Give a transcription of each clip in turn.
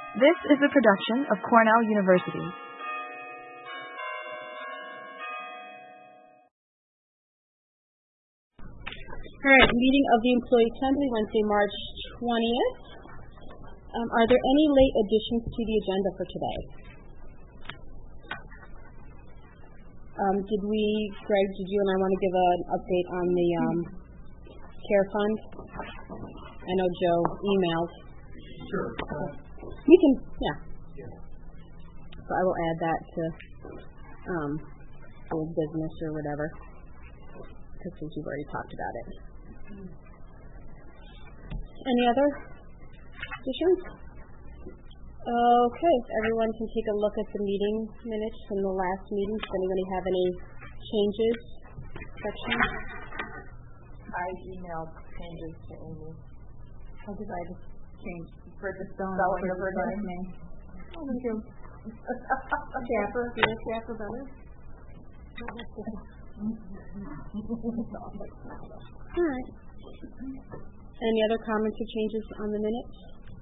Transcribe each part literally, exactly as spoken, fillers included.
This is a production of Cornell University. All right, meeting of the Employee Assembly, Wednesday, March twentieth. Um, are there any late additions to the agenda for today? Um, did we, Greg, did you and I want to give an update on the um, care fund? I know Joe emailed. Sure. Uh, we can, yeah. yeah. So I will add that to um, old business or whatever, because since you've already talked about it. Any other additions? Okay, everyone can take a look at the meeting minutes from the last meeting. Does anybody have any changes, sections? I emailed changes to Amy. How did I just change Bridget Stone spelling of her last name? Oh, thank you. Chapper, do you chapter better? All right. Any other comments or changes on the minutes?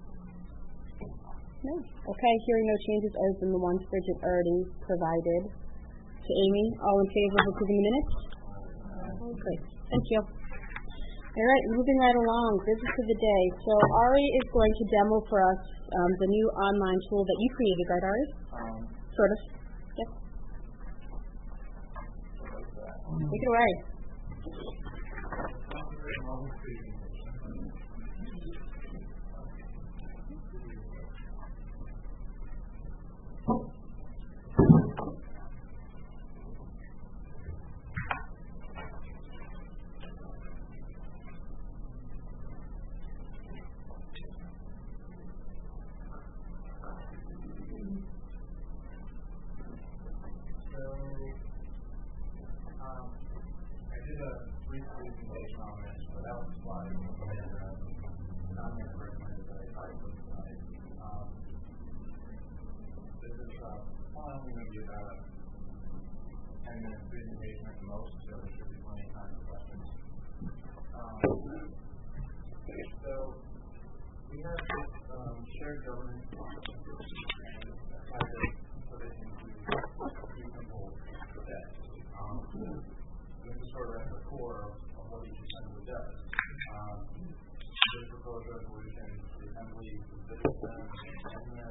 No. Okay, hearing no changes other than the ones Bridget already provided to Amy. All in favor of approving the minutes? Great. Thank you. All right, moving right along, business of the day. So Ari is going to demo for us um, the new online tool that you created, right, Ari? Um, sort of. Yep. Take it away. I'm going to be about a ten minute presentation at the most, so there should be plenty of time for questions. Um, so, we have this um, shared governance and I tried to put it into two simple steps. Um, this is sort of at the core of, of what each assembly does. Um, this proposed resolution, the assembly visits them and them.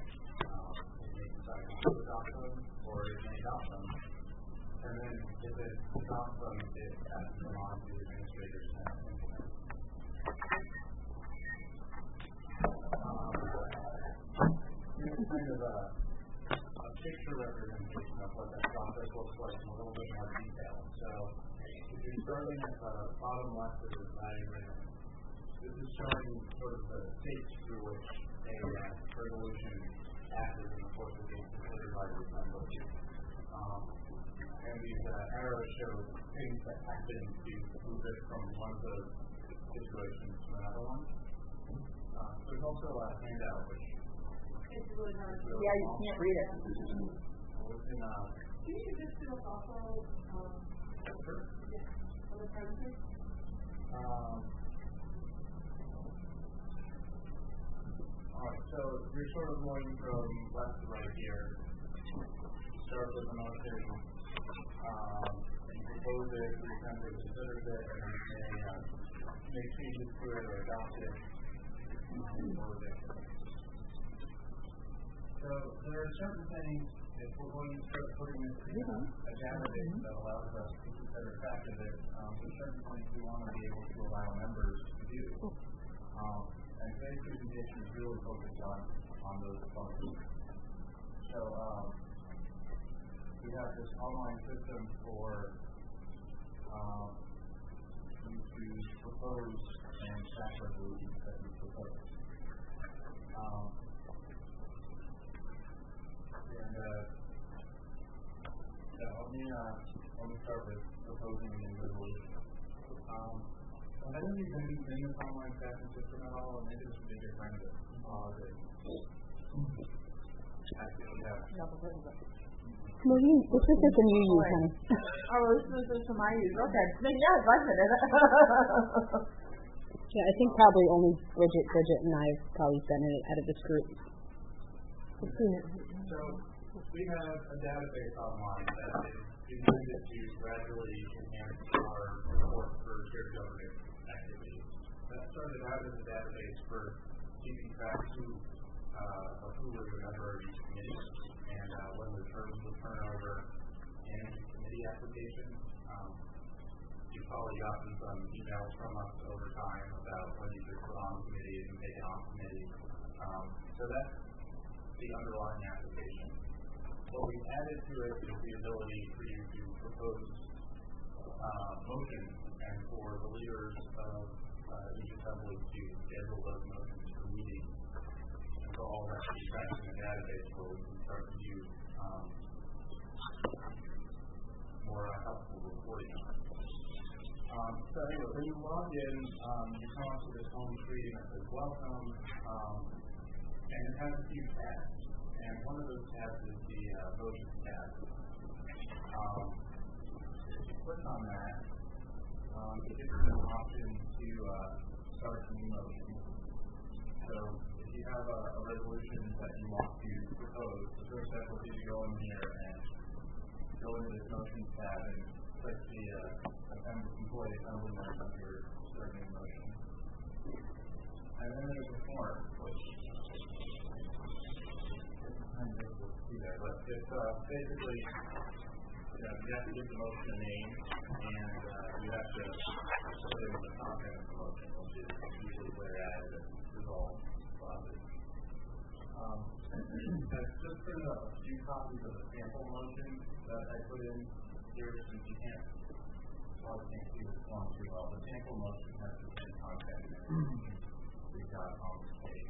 Adopt them, or it may adopt them, and then if it adopts them, it passes them on to the administrators and implement. Um, this is kind of a, a picture representation of what that process looks like in a little bit more detail. So, if you're starting at the bottom left of this diagram, this is showing sort of the states through which a uh, resolution passes in the course of being considered by the assembly. Um, and these uh, arrows show things that happen to move it from one of those situations to another one. Uh, there's also a handout which it's really hard. Really yeah, you can't read it. Within, uh, Can you just do a also um, sure. yeah, on the premises? Um, Alright, so you're sort of going from left to right here. You start with a motion, um, you propose it, the assembly considers it, and then you may uh, make changes to it or adopt it, um, or reject it. So there are certain things, if we're going to start putting this in a, a database that allows us to keep better track of it, um, there are certain things we want to be able to allow members to do. Um, And today's presentation is really focused on, on those functions. So um, we have this online system for um, you to propose and staff resolutions that we propose. Um, and uh, yeah, let me uh, let me start with proposing a new resolution. Um, I don't think you've been in this online staffing system at all, and maybe this would be a good time to pause it. Actually, yeah. Well, you, this is just a new use, honey. Oh, this is just my use. Okay. Yes, I said it. Yeah, I think probably only Bridget, Bridget and I have probably been in it out of this group. I've seen it. So we have a database online that is intended to gradually enhance our support for shared governance activities. That started out as a database for keeping track who, uh, of who was a member of each committee and uh, when the terms would turn over in committee applications. Um, you've probably gotten some emails from us over time about when you should put on committees and take it off committees. Um, so that's the underlying application. What we've added to it is the ability for you to propose uh, motions and for the leaders of uh, each assembly to schedule those motions for meetings. And so all that should be tracked in the database where we can start to use um, more uh, helpful reporting. Um, so anyway, when you log in, um, you come up to this home screen that says welcome, um, and it has a few tabs. And one of those tabs is the uh, motion tab. Um, if you click on that, um, it gives you an option to uh, start a new motion. So if you have a, a resolution that you want to propose, the first step will be to go in here and go into this motion tab and click the uh, assembly, employee assembly mark under start new motion. And then there's a form, which see there, but it's uh, basically, you know, you have to give the motion a name, and uh, you have to put in the content of the motion, which is usually where it is resolved clauses. Um, I've just printed up a few copies of the sample motion that I put in here, since you can't, well, you can't see this form too well. The sample motion has the same content in it we've got on this page.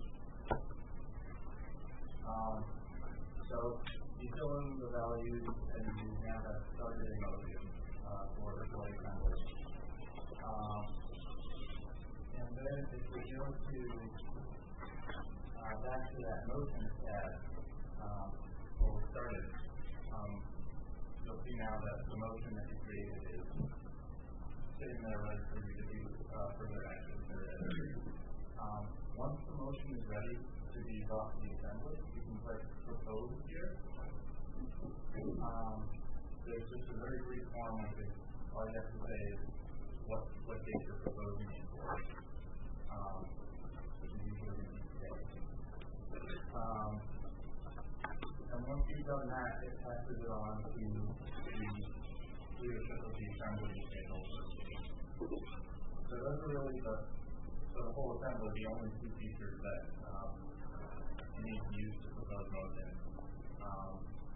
Um, So you fill in the values and you now have started a motion uh, for the employee assembly. Um, and then if we go to uh, back to that motion tab um, where we started, um, you'll see now that the motion that you created is sitting there ready for you to do uh, further action. Um, once the motion is ready to be brought to the assembly, you can click propose here. Um, there's just a very brief form which is all you have to say is what what date you're proposing it for. Um, which is usually in today. Um, and once you've done that, it passes it on to the leadership of the assembly stakeholders. So those are really the for the whole assembly the only two features that um, you need to use to propose motions. Um,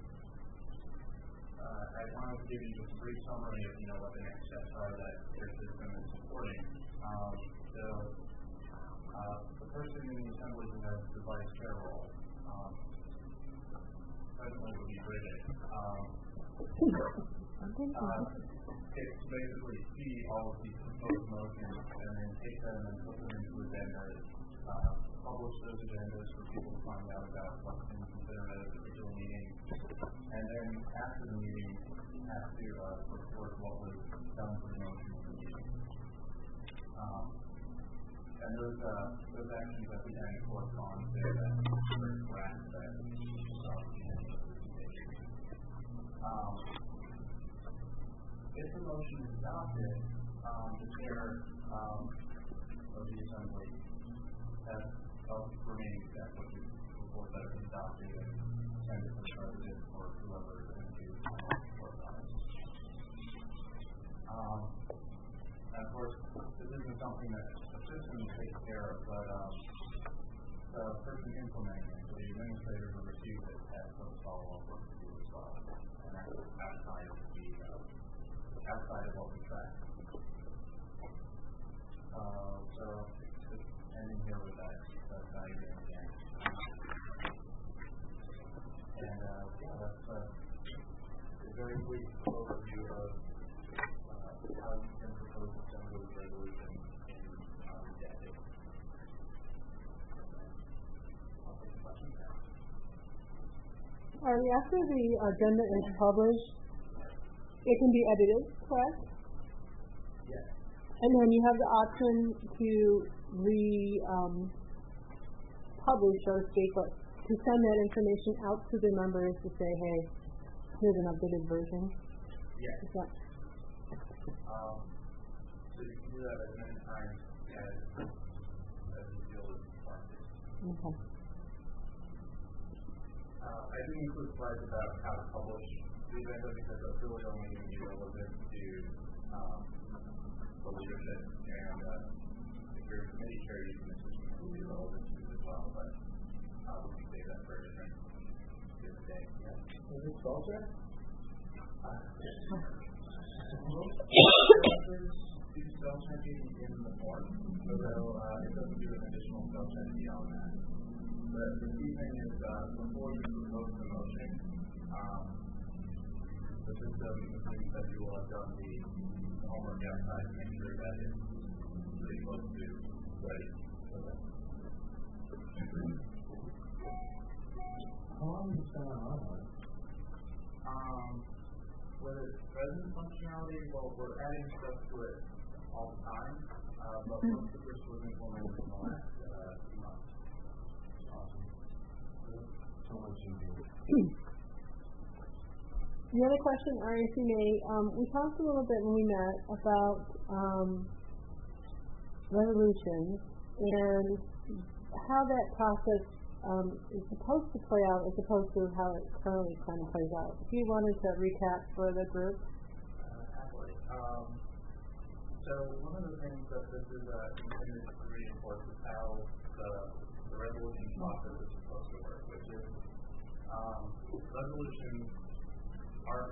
uh, I wanted to give you just a brief summary of you know what the next steps are that your system is supporting. Um, so uh, the person in the assembly who has the vice chair role um, presently would be Bridget. Um, uh, it's basically see all of these proposed motions and then take them and put them into agendas. Uh, publish those agendas for people to find out about what's been considered at a particular meeting, and then after the meeting, have to uh, report what was done for the motion of the meeting. Um, and those uh, those actions at the end correspond to that critical aspect of the presentation. Um, if the motion is adopted, um, the chair um, of the assembly has of remaining steps, which is report that it's adopted and send it to the president or whoever is going to do report on it. Um, and of course, this isn't something that the system takes care of, but um, the person implementing it, so the administrator who receives it, has some follow-up work to do as well. And that's outside of the uh, outside of what we track. Uh, so just ending here with that. Value again. And uh, yeah, that's uh, a very brief overview of uh, how you can propose assembly resolution in um, Data. I'll take questions now. All right, after the agenda is published, it can be edited, correct? Yes. And then you have the option to re um, publish, so to speak, but to send that information out to the members to say, hey, here's an updated version? Yes. Is that Um, so you can do that as many times as, as you feel is required. okay? Uh, I didn't include slides about how to publish the agenda because that's really only going to be relevant to um, the leadership, and uh, if you're a committee chair, you can assist me will be relevant to as well, but uh, we can save that for a different, different day. Yeah. Is it spell check? Most professors do spell checking in the form, so uh, it doesn't do an additional spell check beyond that. But the key thing is uh, before you propose the motion, um, the system assumes that you will have done the homework outside to make sure that it's pretty close to ready. How long do you spend on online? Um, whether it's present functionality, well, we're adding stuff to it all the time, uh, but most of this was implemented in the last uh, few months. Awesome. So much easier. The other question, Ari, if you may, um, we talked a little bit when we met about um, resolutions and how that process um, is supposed to play out as opposed to how it currently kind of plays out. If you wanted to recap for the group. Uh, happily. Um, so one of the things that this is uh, intended to reinforce is how the, the resolution process is supposed to work, which is um, resolutions are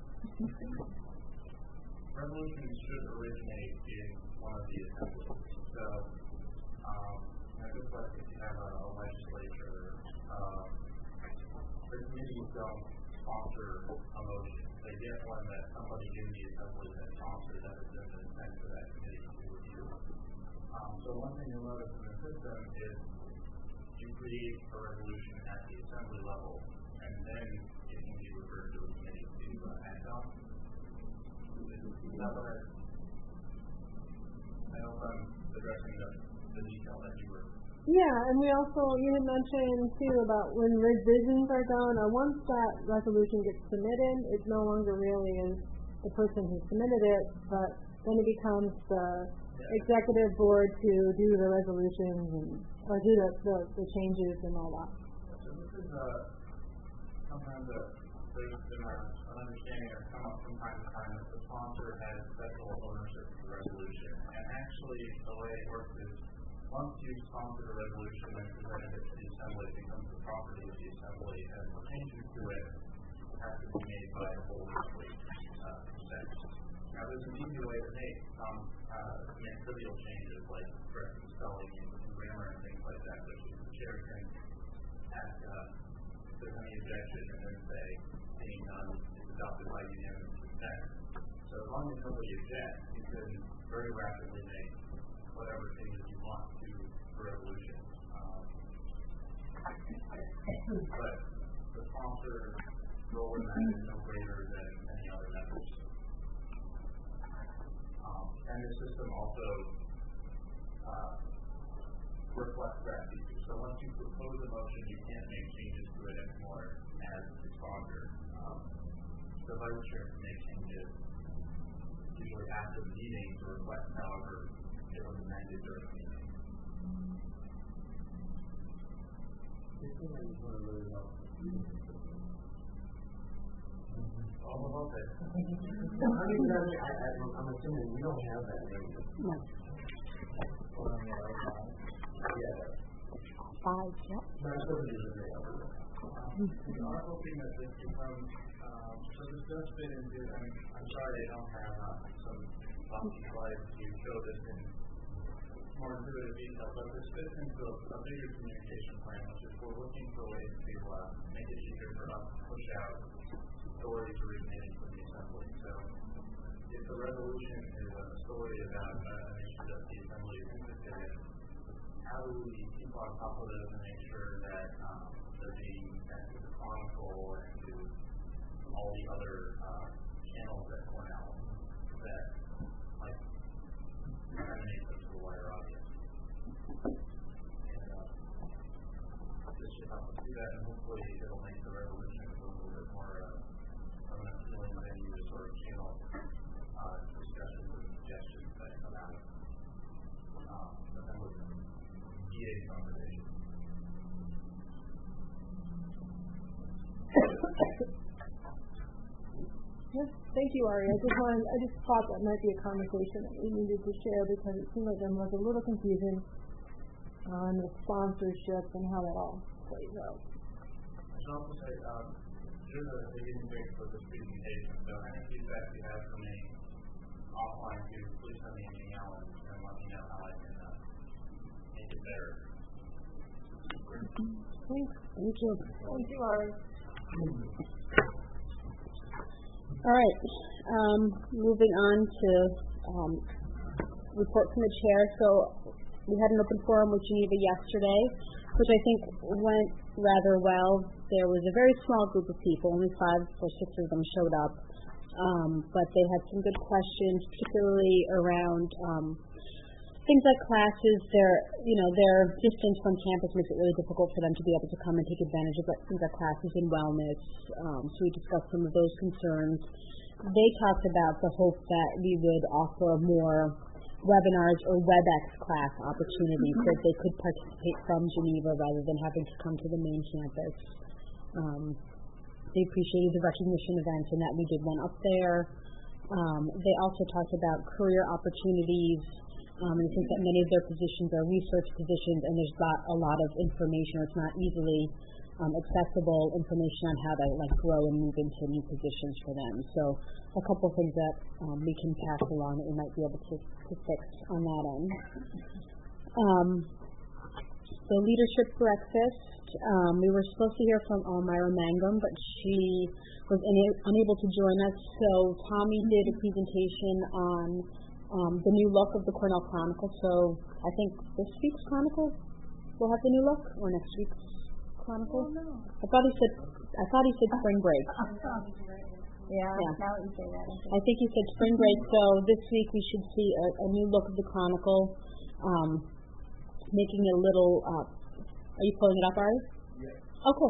resolutions should originate in one of the assemblies. So um, you know, just like if you have a, a legislature, um, the committees don't sponsor a motion. They get one that somebody in the assembly that sponsors that is then sent to that committee to review. Um, so one thing you'll notice in the system is you create a resolution at the assembly level, and then it can be referred to a committee to uh, act on. Is that what I, I hope I'm addressing the, the detail that you were. Yeah, and we also, you had mentioned too about when revisions are done, or once that resolution gets submitted, it no longer really is the person who submitted it, but then it becomes the yeah. executive board to do the resolutions and, or do the, the, the changes and all that. So this is uh, sometimes a, there's been a, an understanding that's come up from time to time that the sponsor has special ownership of the resolution, and actually the way it works is once you sponsor a resolution and present it to the assembly, it becomes the property of the assembly, and the changes to it have to be made by the whole assembly uh, consent. Now, there's an easy way to make some uh, make trivial changes like correcting spelling and grammar and things like that, which the chair can ask uh, if there's any objection and then say, seeing none, is adopted by unanimous consent. So as long as nobody objects, you can very rapidly make whatever changes you want to the resolution. Um, but the sponsor role in that is no greater than any other members. Um, and the system also uh, reflects that feature. So once you propose a motion, you can't make changes to it anymore as the sponsor. Um, the vice chair can make changes usually after the meeting to reflect however it was amended during the meeting. All about that. I mean, I, I, I'm assuming we don't have that name. No. Yeah. Five, yep. But I still use it. We are hoping that this becomes, um, so this does fit into, I mean, I'm sorry I don't have uh, some funky slides to show this in more intuitive detail, but this fits into a, a bigger communication plan, which is we're looking for ways to uh, make it easier for us to push out stories originating from the assembly. So if the resolution is a story about uh, an issue that the assembly is interested in, how do we keep on top of it and make sure that um, they're being sent to the Chronicle and to all the other uh, channels at Cornell that might disseminate them to the wider audience? And uh, this should help us do that, and hopefully it'll make the resolution a little bit more uh, of an appealing venue to sort of channel uh, discussions and suggestions that come out of um, the D A conversation. Yes, thank you, Ari. I just wanted, I just thought that might be a conversation that we needed to share because it seemed like there was a little confusion on the sponsorship and how that all plays out. I should also say, um, sure that they didn't wait for this presentation, so any feedback you have from me offline too, please send me an email and, and let me know how I can uh, make it better. Thanks. Thank you. Thank you, Ari. All right. Um, moving on to um, report from the chair. So we had an open forum with Geneva yesterday, which I think went rather well. There was a very small group of people, only five or six of them showed up, um, but they had some good questions, particularly around um, things like classes. Their, you know, their distance from campus makes it really difficult for them to be able to come and take advantage of things like classes in wellness. Um, so we discussed some of those concerns. They talked about the hope that we would offer more webinars or WebEx class opportunities so that they could participate from Geneva rather than having to come to the main campus. Um, they appreciated the recognition events and that we did one up there. Um, they also talked about career opportunities. Um, and I think that many of their positions are research positions, and there's got a lot of information, or it's not easily um, accessible information on how to like grow and move into new positions for them. So a couple of things that um, we can pass along that we might be able to, to fix on that end. Um, the leadership breakfast, um, we were supposed to hear from Elmira Mangum, but she was ina- unable to join us. So Tommy did a presentation on Um, the new look of the Cornell Chronicle. So I think this week's Chronicle will have the new look, or next week's Chronicle. Oh, no. I thought he said. I thought he said spring break. Yeah, yeah. Now that you say that. I think he said spring break. So this week we should see a, a new look of the Chronicle, um, making it a little. Uh, are you pulling it up, Ari? Yeah. Oh, cool.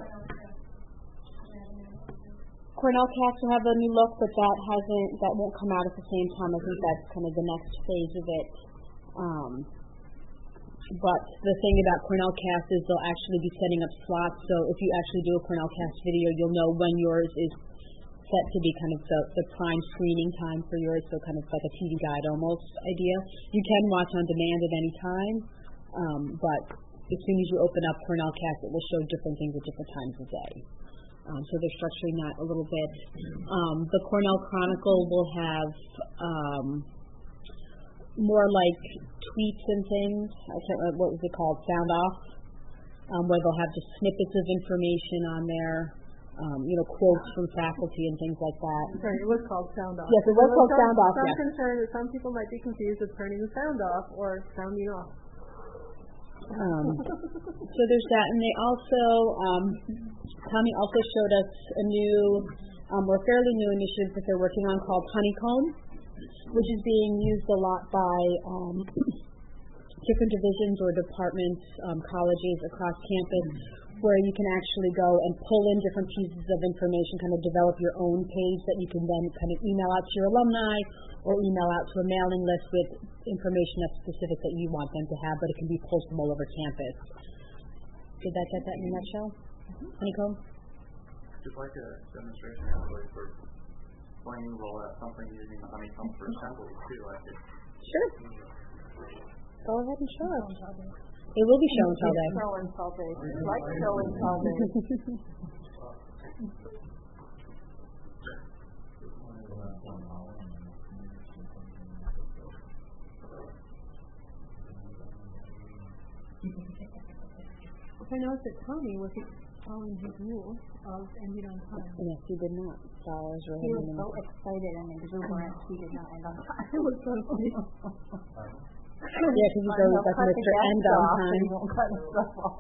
Cornell Cast will have a new look, but that hasn't, that won't come out at the same time. I think that's kind of the next phase of it. Um, but the thing about Cornell Cast is they'll actually be setting up slots. So if you actually do a Cornell Cast video, you'll know when yours is set to be kind of the, the prime screening time for yours. So kind of like a T V guide almost idea. You can watch on demand at any time, um, but as soon as you open up Cornell Cast, it will show different things at different times of day. Um, so they're structuring that a little bit. Um, the Cornell Chronicle will have um, more like tweets and things. I can't remember, what was it called? Sound off, um, where they'll have just snippets of information on there. Um, you know, quotes from faculty and things like that. Sorry, it was called Sound Off. Yes, it was called Sound Off. Some Yes. concern that some people might be confused with turning the sound off or sounding off. Um, so there's that, and they also, um, Tommy also showed us a new, um, or fairly new initiative that they're working on called Honeycomb, which is being used a lot by um, different divisions or departments, um, colleges across campus, where you can actually go and pull in different pieces of information, kind of develop your own page that you can then kind of email out to your alumni or email out to a mailing list with information that's specific that you want them to have, but it can be pulled from all over campus. Did that get that in a nutshell? Mm-hmm. Honeycomb? Just like a demonstration actually for playing roll out something using the Honeycomb for assembly too, I think. Sure. Go ahead and show us. It will be show and tell day. Show and tell day. Like show and tell day. I noticed that Tommy was following his rules of ending on time. Yes, he did not. Flowers were He was hidden. so excited and exuberant. He did not end on time. It was so funny. Yeah, because he's always like Mister End on time. He won't cut his stuff off.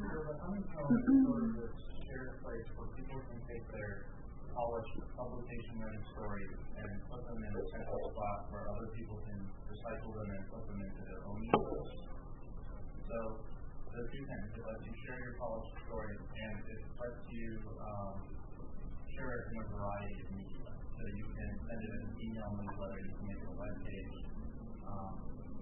Share a place where people can take their college publication running stories and put them in a central spot where other people can recycle them and put them into their own emails. So there are two things. It lets you share your college story, and it lets you um, share it in a variety of media. So you can send it in an email newsletter, you can make it a web page, um,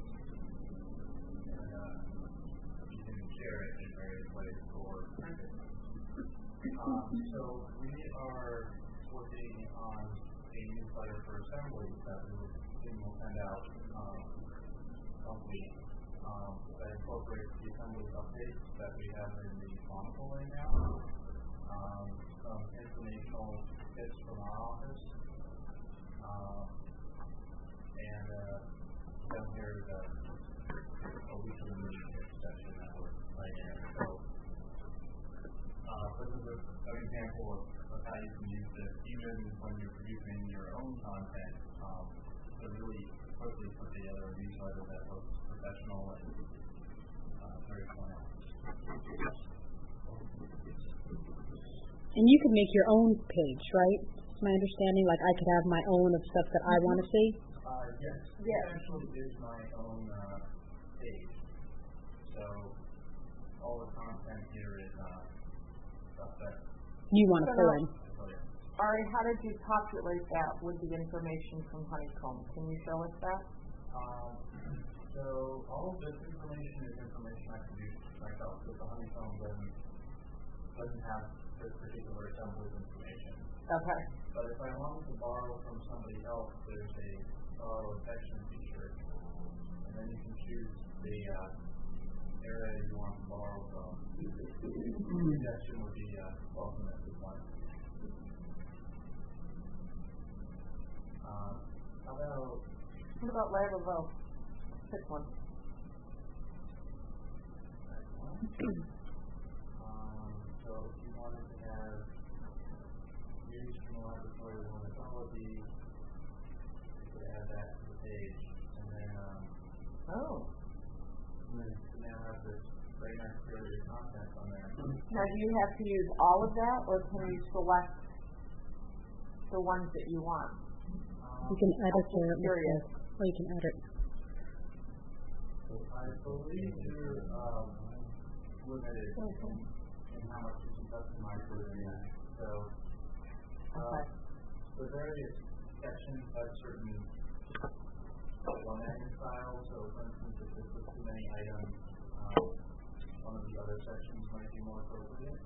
and uh, you can share it in various ways or print it. Um, so we are working on a newsletter for assemblies that we will, we will send out um, monthly um, that incorporates the assemblies updates that we have in the Chronicle right now. Um, some informational tips from our office. Um, and uh, down here is a, a weekly meeting tips section that we're writing in. So uh, this is a, an example of, of how you can use this even when you're producing your own content um, to really quickly put together a newsletter that looks professional and uh, very fun. And you could make your own page, right? It's my understanding, like I could have my own of stuff that I want to see. Uh, yes. Yes. It actually is my own uh, page. So all the content here is uh, stuff that You want to fill in. Ari, how did you populate that with the information from Honeycomb? Can you show us that? Um, so all of this information is information I produce myself, because the Honeycomb doesn't, doesn't have this particular assembly's information. Okay. But if I wanted to borrow from somebody else, there's a borrow section feature, and then you can choose the uh, area you want to borrow from. The section would be uh, welcome at this point. Uh, how about What about Laravel? Pick one. um, so if you wanted to have news from the laboratory of ornithology, you could add that to the page, and then um, Oh. and then you now have this very nice curated content on there. Now, do you have to use all of that, or can you select the ones that you want? You can edit I'm it, curious. or you can edit. I believe you're um, limited in how much you can customize within that. So, uh, Okay. the various sections have certain formatting styles. So, for instance, if there's too many items, um, one of the other sections might be more appropriate.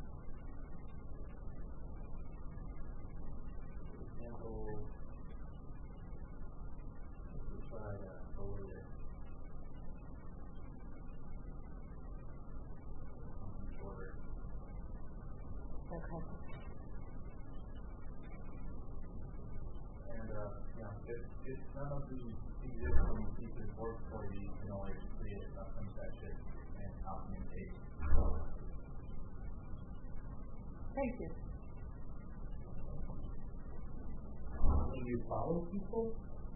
For example, let's try uh, over there. Shorter. Okay. And uh, yeah, if, if none of the existing pieces work for you, you can always create a custom section and copy and paste. Thank you. Can you follow people?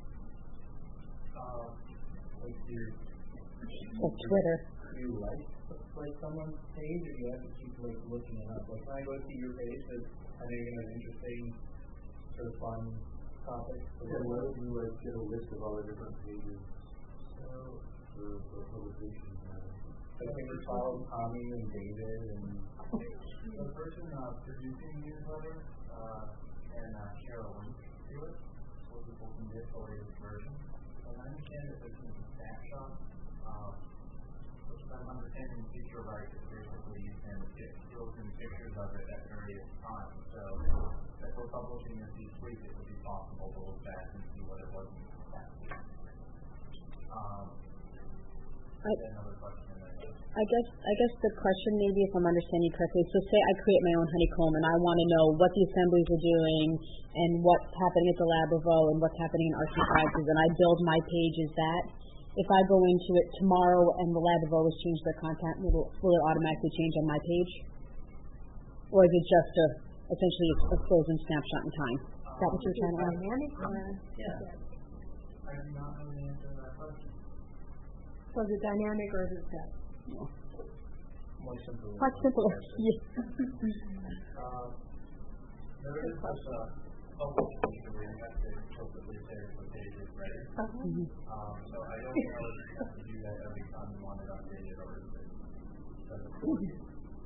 Uh, like you, Or Twitter. Do you like like someone's page, or do you have to keep like looking it up? Like when I go see your page, because I know you're gonna have interesting, sort of fun topics. So Yeah, why don't you like get a list of all the different pages so, for, for publication? I think we follow Tommy and David and the person uh, producing the newsletter uh, can uh, share a link to it so people can get the latest version. And I understand that this is a snapshot, uh, which if I'm understanding the feature right, is basically you can get skills and pictures of it at various times. So if we're publishing this each week, it would be possible to look back and see what it was in the past week. Um, I, another question. I guess I guess the question, maybe if I'm understanding correctly, so say I create my own Honeycomb and I want to know what the assemblies are doing and what's happening at the Laravel and what's happening in R C Sciences, and I build my page as that. If I go into it tomorrow and the Laravel has changed their content, will, will it automatically change on my page? Or is it just a, essentially a frozen snapshot in time? Is that what you're trying to ask? Dynamic or? Yeah. I do not know the answer to that question. So is it dynamic or is it set? More simple. Much simpler. Yeah. Uh, there is this uh, publish feature where you have to explicitly say if the page is ready. Mm-hmm. Um, so I don't know if you have to do that every time you want it updated or is it as a four year.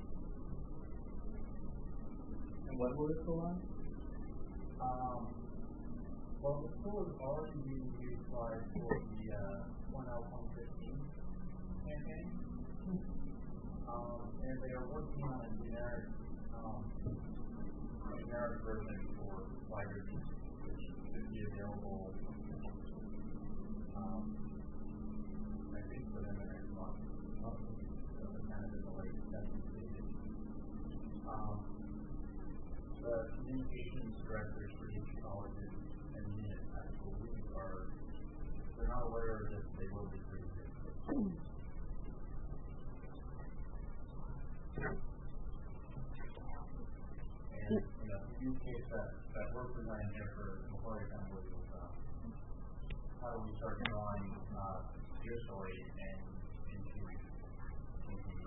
And when will this go on? Um, well, the tool is already being utilized for the uh, Cornell twenty fifteen campaign. Um, and they are working on a generic, um, a generic version for library use, which should be available, um, I think, within the next month. So it's kind of in the late testing stages. Um, the communications directors for each college and unit, I believe, are, they're not aware that they will be doing this. And, you know, the use case that, that we're presenting here for Macquarie Assembly is uh, how do we start drawing uh, usually and into into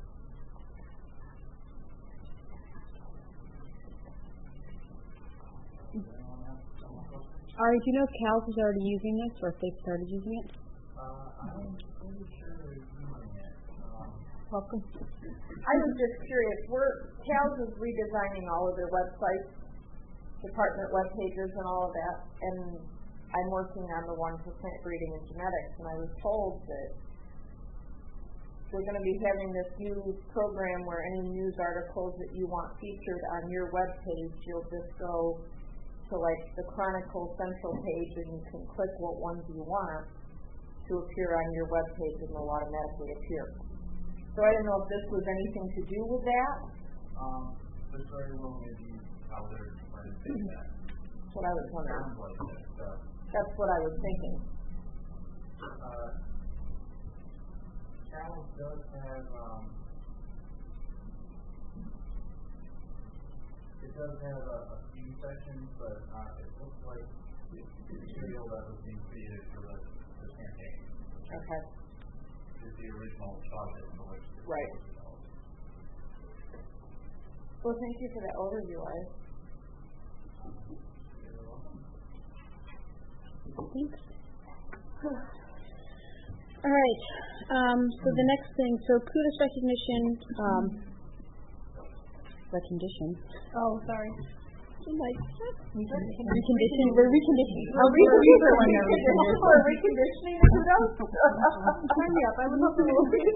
Ari, do you know if CALS is already using this or if they've started using it? Uh, I'm pretty sure they're doing it. Um, Welcome. I was just curious, we're, CALS is redesigning all of their websites, department web pages and all of that, and I'm working on the one percent reading and genetics, and I was told that we're going to be having this new program where any news articles that you want featured on your web page, you'll just go to like the Chronicle Central page and you can click what ones you want to appear on your web page and they'll automatically appear. So I don't know if this was anything to do with that. um, this very well may be how they're trying to do that. That's what I was wondering. Sounds like that. Uh, That's what I was thinking. uh, CALS does have, um, it does have a, a few sections, but uh, it looks like the material that was being created for the, the campaign. Okay. Is the original project for which the Right. was developed. Well, thank you for that overview, I. You're welcome. Thanks. All right. Um, so the next thing, so kudos recognition, um, recognition. Oh, sorry. Like, recondition, we're reconditioning. Are we We're reconditioning the kudos? Turn me up. I was up a little bit.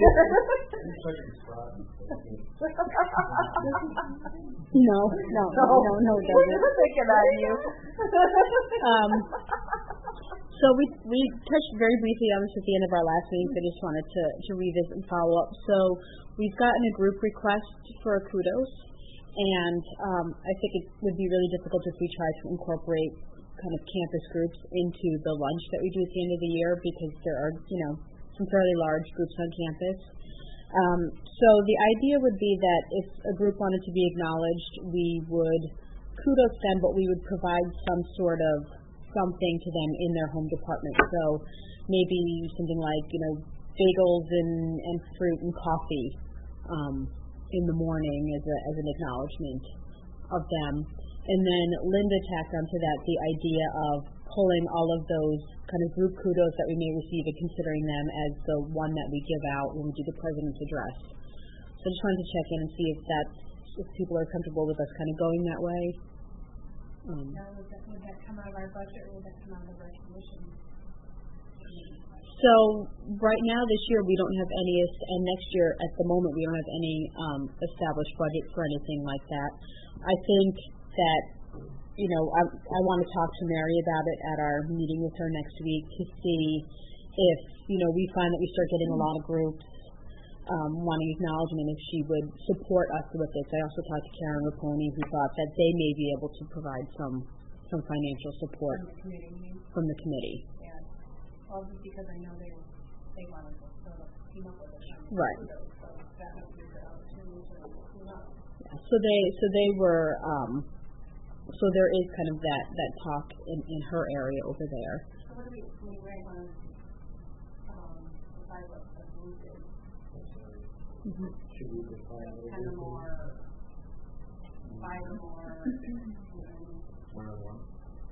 No, no, no, no, no, it doesn't. We're thinking on you. Um, so we we touched very briefly on this at the end of our last meeting, so I just wanted to, to revisit and follow up. So we've gotten a group request for a kudos, and um, I think it would be really difficult if we try to incorporate kind of campus groups into the lunch that we do at the end of the year because there are, you know, some fairly large groups on campus. Um, so the idea would be that if a group wanted to be acknowledged, we would kudos them, but we would provide some sort of something to them in their home department. So maybe something like, you know, bagels and, and fruit and coffee um, in the morning as, a, as an acknowledgement of them. And then Linda tacked onto that the idea of pulling all of those kind of group kudos that we may receive and considering them as the one that we give out when we do the President's Address. So I just wanted to check in and see if that's, if people are comfortable with us kind of going that way. Um, Now, would that, would that come out of our budget or would that come out of recognition? So right now this year we don't have any, and next year at the moment we don't have any um, established budget for anything like that. I think that, you know, I, I want to talk to Mary about it at our meeting with her next week to see if, you know, we find that we start getting a lot of groups um, wanting acknowledgement, if she would support us with this. I also talked to Karen Raponi, who thought that they may be able to provide some some financial support From the committee? from the committee. Yeah. Well, just because I know they, they wanted to sort of team up with us. Right. So that would be a good opportunity to team up. Yeah. So they so they were um, so there is kind of that that talk in, in her area over there. So what do we, we rank on, um, decide what the group is? Mm-hmm. Should we define it? Ten or more, five or more, One on one?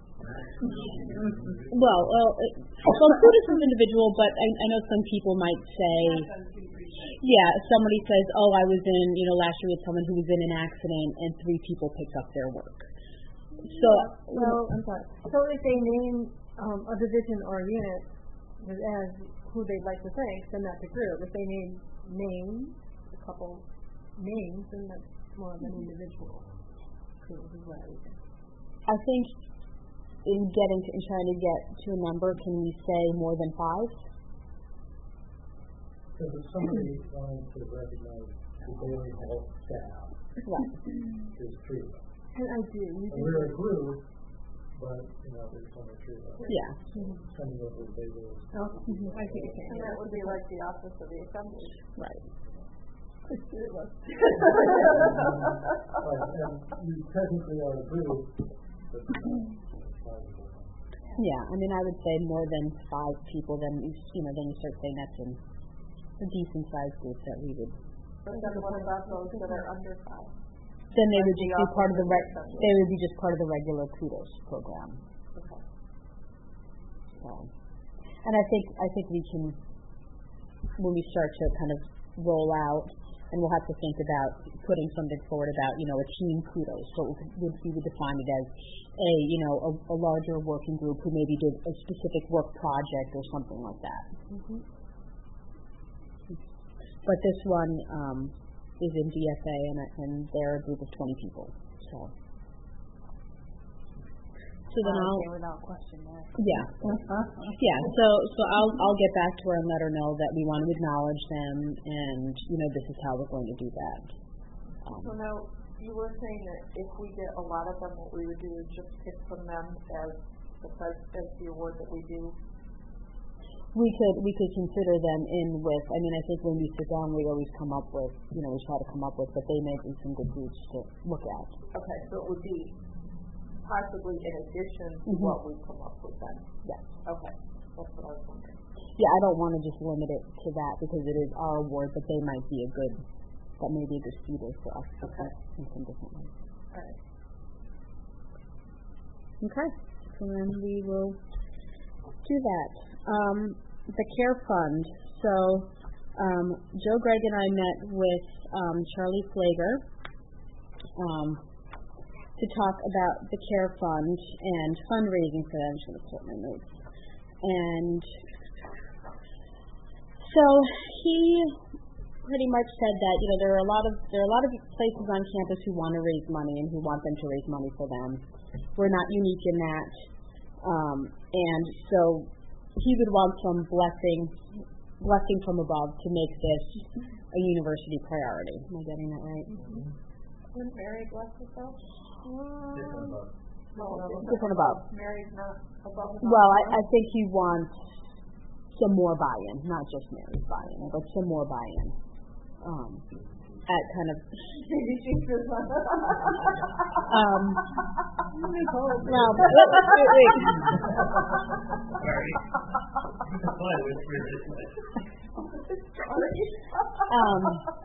Well, well, it, well, kudos is individual, but I, I know some people might say, Yeah, somebody says, oh, I was in, you know, last year with someone who was in an accident and three people picked up their work. So, so I'm sorry. So if they name um, a division or a unit as who they'd like to thank, then that's a group. If they name names, a couple names, then that's more of an individual group as well. I think in getting to, in trying to get to a number, can we say more than five? Because if somebody wanted to recognize the daily health staff, Right. there's three of them. And I do. You And we're a group, but, you know, there's only three of us. Yeah. Sending over the labels. Oh, mm-hmm. I see what you're saying. And that would be like the office of the assembly. Right. Right, and you technically are a group, but five of them. Yeah, I mean, I would say more than five people, then you, you know, then you start saying that's an, a decent sized group that we would. But then what about those that are under five? Then they would just be the part of the reg, office of they would be just part of the regular kudos program. Okay. So, and I think I think we can, when we start to kind of roll out, and we'll have to think about putting something forward about, you know, a team kudos. So we would, we would define it as a, you know, a, a larger working group who maybe did a specific work project or something like that. Mm-hmm. But this one um, is in D F A, and, and they're a group of twenty people. So, so then Uh, I'll okay, without question there. yeah yeah. So so I'll I'll get back to her and let her know that we want to acknowledge them, and you know this is how we're going to do that. Um, So now, you were saying that if we get a lot of them, what we would do is just pick from them as the pres- as the award that we do. we could we could consider them in with. I mean, I think when we sit down, we always come up with, you know, we try to come up with, but they may be some good groups to look at. Okay, so it would be possibly in addition to Mhm. what we come up with then. Yes. Okay, that's what I was wondering. Yeah, I don't want to just limit it to that because it is our award, but they might be a good, that may be a good feeder for us to put in some different ways. All right. Okay, so then we will do that. Um, the Care Fund. So um, Joe, Greg, and I met with um, Charlie Flager um, to talk about the Care Fund and fundraising for that. I'm just going to put my notes. And so he pretty much said that, you know, there are a lot of there are a lot of places on campus who want to raise money and who want them to raise money for them. We're not unique in that. Um, and so he would want some blessing blessing from above to make this a university priority. Am I getting that right? Mm-hmm. Wouldn't Mary bless herself? Different above. No, Different above. Mary's not above. Well, I, I think he wants some more buy-in, not just Mary's buy-in, but some more buy-in. Um, at kind of Maybe she's just um no, but wait, wait, wait. Sorry. Why? Which um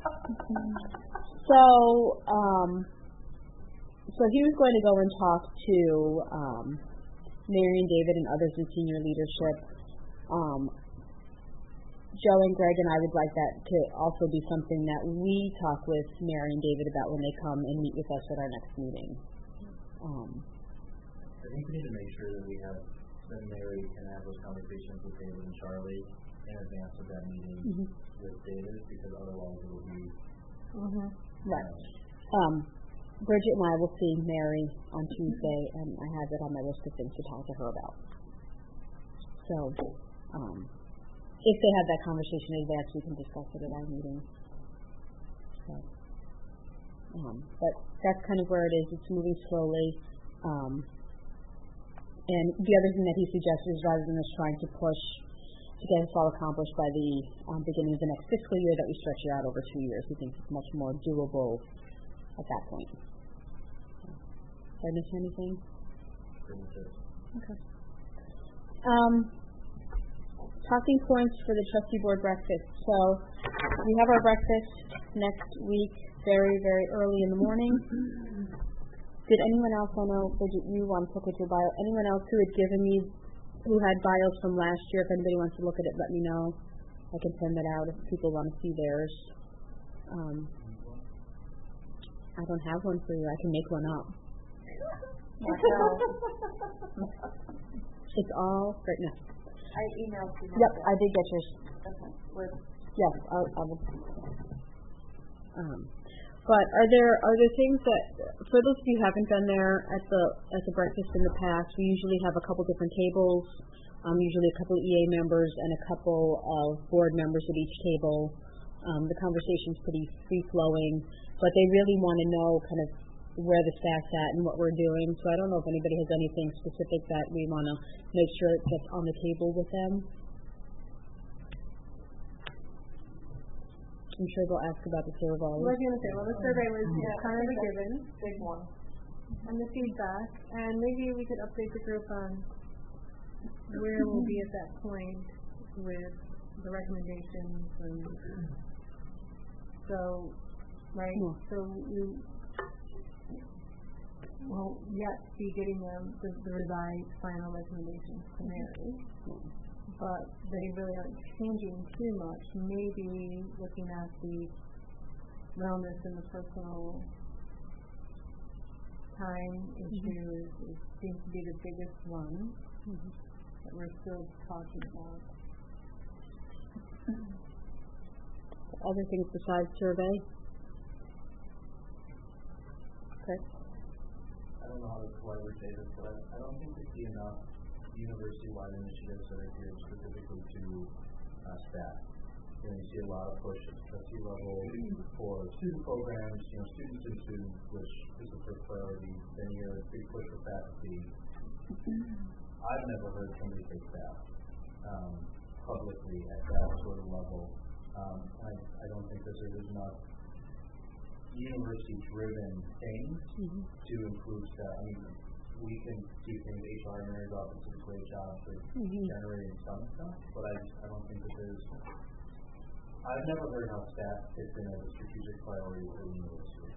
so um so he was going to go and talk to um Mary and David and others in senior leadership. um Joe and Greg and I would like that to also be something that we talk with Mary and David about when they come and meet with us at our next meeting. Um, I think we need to make sure that we have, that Mary can have those conversations with David and Charlie in advance of that meeting mm-hmm. with David, because otherwise it will be... Mm-hmm. Right. Um, Bridget and I will see Mary on Tuesday, and I have it on my list of things to talk to her about. So, um, if they have that conversation in advance, we can discuss it at our meeting. So, um, but that's kind of where it is. It's moving slowly. Um, and the other thing that he suggested is rather than us trying to push to get us all accomplished by the um, beginning of the next fiscal year, that we stretch it out over two years. We think it's much more doable at that point. Did I miss anything? Okay. Um, talking points for the trustee board breakfast. So we have our breakfast next week, very, very early in the morning. Did anyone else, I know, Bridget, you want to look at your bio, anyone else who had given me, who had bios from last year, if anybody wants to look at it, let me know. I can send that out if people want to see theirs. Um, I don't have one for you. I can make one up. It's all right now. I emailed you. Yep, I did get yours. Okay. With Yes, I'll, I will. Um, but are there are there things that, for those of you who haven't been there at the at the breakfast in the past, we usually have a couple different tables, um, usually a couple of E A members and a couple of board members at each table. Um, the conversation's pretty free flowing, but they really want to know kind of where the staff's at and what we're doing. So I don't know if anybody has anything specific that we want to make sure it gets on the table with them. I'm sure they'll ask about the survey. What was I going to say? Well, the survey was yeah, kind of a given, big one. and the feedback, and maybe we could update the group on where we'll be at that point with the recommendations, and so, right, Yeah. so we won't yet be getting them the, the revised final recommendations to Mary. But they really aren't changing too much. Maybe looking at the wellness and the personal time issue is, is, seems to be the biggest one mm-hmm. that we're still talking about. Other things besides survey? Okay. I don't know how to politely say this, but I, I don't think we see enough university-wide initiatives that are geared specifically to uh, staff. You know, you see a lot of push at the trustee level for student programs, you know, students and students, which is the first priority. Then you have a big push for faculty. I've never heard somebody say staff um, publicly at that sort of level. Um, I, I don't think that there is enough university-driven things mm-hmm. to improve staff. I mean, we can do things, H R Mary's office does a great job for mm-hmm. generating some stuff, but I, I don't think that there's, I've never heard how staff fits in as a strategic priority for the university.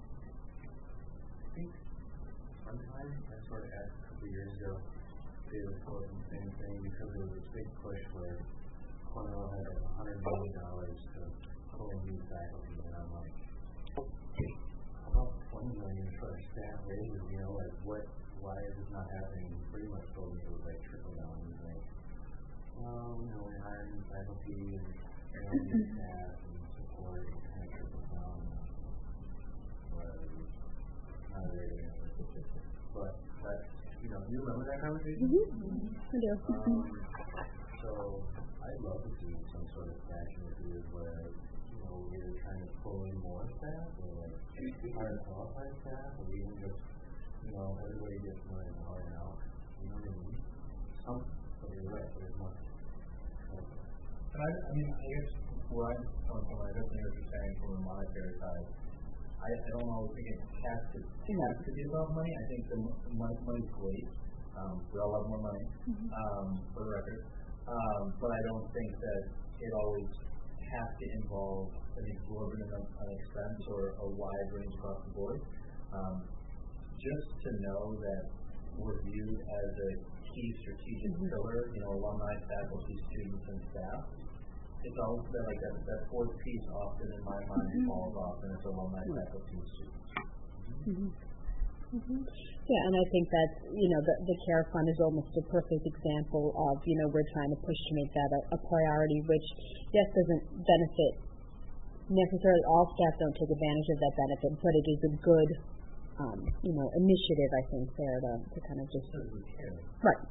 I think one time, I sort of asked a couple of years ago, they were quoting the same thing because there was this big push where Cornell had one hundred million dollars to pull in new faculty, and I'm like, how about twenty million dollars for our staff raises, you know, like what, why is this not happening? Pretty much told me it was like trickle down. It was like, well, you know, we hire new faculty and, and new staff and support and kind of trickle down. Whatever. Not really. But that's, you know, do you remember that conversation? Mm-hmm. I do. Um, so I'd love to see some sort of staff initiative where, you know, we're trying to pull in more staff or like hire qualified staff or even just, you know, everybody gets more and more now. You know what I mean? Some, but you're right, there's much. And I, I mean, I guess where I'm coming from, I definitely what you're saying from the monetary side. I, I don't know if it has to, it has to be about money. I think the money, money's great. Um, we all love more money, mm-hmm. um, for the record. Um, but I don't think that it always has to involve an exorbitant of an expense or a wide range across the board. Um, just to know that we're viewed as a key strategic mm-hmm. pillar, you know, alumni, faculty, students, and staff. It's always that, like that, that fourth piece often in my mind mm-hmm. falls off, and it's alumni, mm-hmm. faculty, and students. Mm-hmm. Mm-hmm. Yeah, and I think that, you know, the, the CARE Fund is almost a perfect example of, you know, we're trying to push to make that a, a priority, which, yes, doesn't benefit necessarily all staff don't take advantage of that benefit, but it is a good, um, you know, initiative, I think, there to, to kind of just... Right.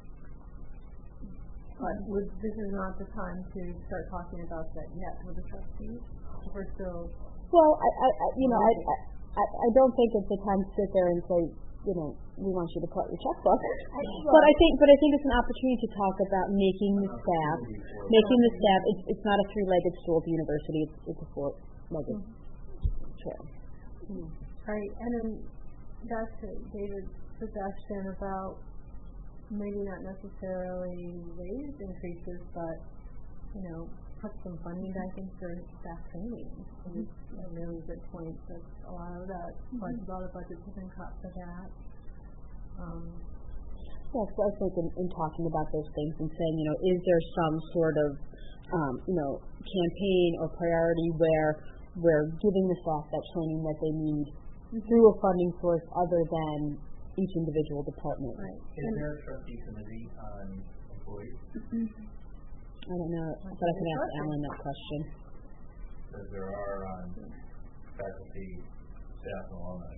But would, this is not the time to start talking about that yet with the trustees? We're still... Well, I, I, I you know, I, I, I don't think it's the time to sit there and say, you know, we want you to put your checkbook. But I think, but I think it's an opportunity to talk about making the staff, making the staff. It's, it's not a three-legged stool at the university. It's, it's a four-legged mm-hmm. chair. Mm-hmm. Right, and then back to David's suggestion about maybe not necessarily wage increases, but you know, put some funding back in for staff training. Mm-hmm. It's a really good point. That's a lot of that. Mm-hmm. A lot of budgets have been cut for that. Um, Yes, so I think in, in talking about those things and saying, you know, is there some sort of, um, you know, campaign or priority where we're giving the staff that training that they need mm-hmm. through a funding source other than each individual department. Right. Is and there a trustee committee on employees? Mm-hmm. I don't know, but I can ask Alan that question. Because there are on faculty, staff, and alumni.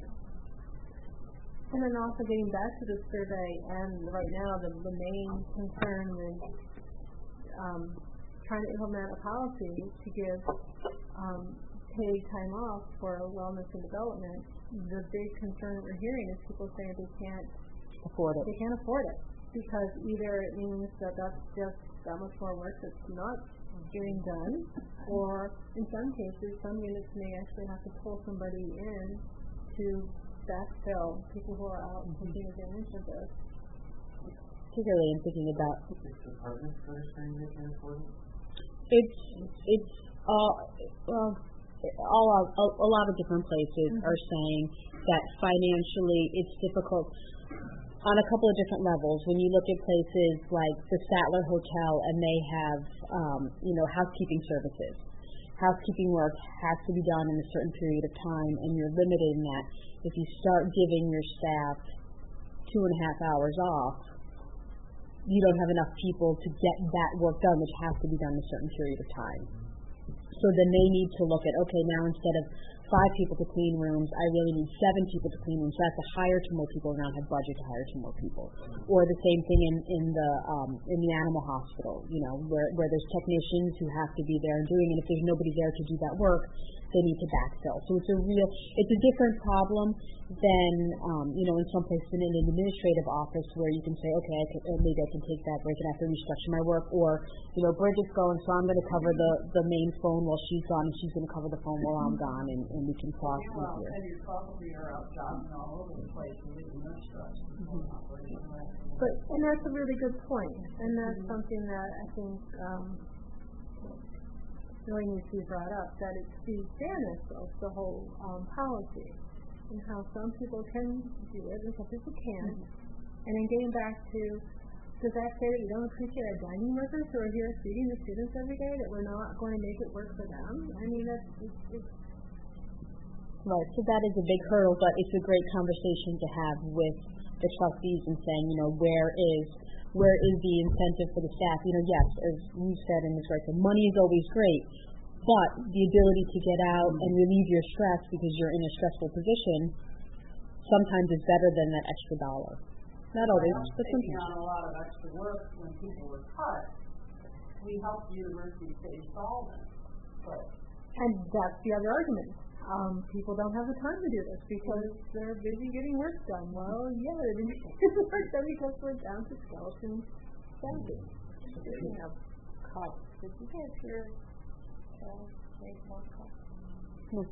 And then also getting back to the survey, and right now the, the main concern is um, trying to implement a policy to give um, paid time off for wellness and development. The big concern that we're hearing is people saying they can't afford it. They can't afford it because either it means that that's just that much more work that's not getting done, or in some cases, some units may actually have to pull somebody in to backfill people who are out mm-hmm. taking advantage of this. Particularly in thinking about it's departments that are saying they can't afford it. It's it's all well. All of, a, a lot of different places mm-hmm. are saying that financially it's difficult on a couple of different levels. When you look at places like the Statler Hotel and they have, um, you know, housekeeping services. Housekeeping work has to be done in a certain period of time, and you're limited in that. If you start giving your staff two and a half hours off, you don't have enough people to get that work done, which has to be done in a certain period of time. So then they need to look at, okay, now instead of five people to clean rooms, I really need seven people to clean rooms. So I have to hire two more people and not have budget to hire two more people. Or the same thing in, in the um, in the animal hospital, you know, where, where there's technicians who have to be there and doing it. If there's nobody there to do that work, they need to backfill. So it's a real, it's a different problem than, um, you know, in some places in an administrative office where you can say, okay, I can, maybe I can take that break and I have to restructure my work. Or, you know, Bridget's going, so I'm going to cover the, the main phone while she's gone, and she's going to cover the phone while I'm gone, and, and we can cross well, easier. And you probably are out jogging all over the place and getting no stress. Mm-hmm. But, and that's a really good point, and that's mm-hmm. something that I think um, really needs to be brought up, that it's the fairness of the whole um, policy, and how some people can do it and some people can't. Mm-hmm. And then getting back to, does that say that we don't appreciate our dining workers who are here feeding the students every day, that we're not going to make it work for them? I mean, that's, it's, it's right, so that is a big hurdle, but it's a great conversation to have with the trustees and saying, you know, where is where is the incentive for the staff? You know, yes, as you said in this right, the money is always great, but the ability to get out and relieve your stress because you're in a stressful position sometimes is better than that extra dollar. Not always, well, but taking sometimes. on a lot of extra work when people were cut, we helped the university stay solvent. But and that's the other argument. Um, people don't have the time to do this because they're busy getting work done. Well, yeah, they're busy getting work done because we're down to skeleton staffing. You know, cuts. Did you guys hear uh, make more cuts? No.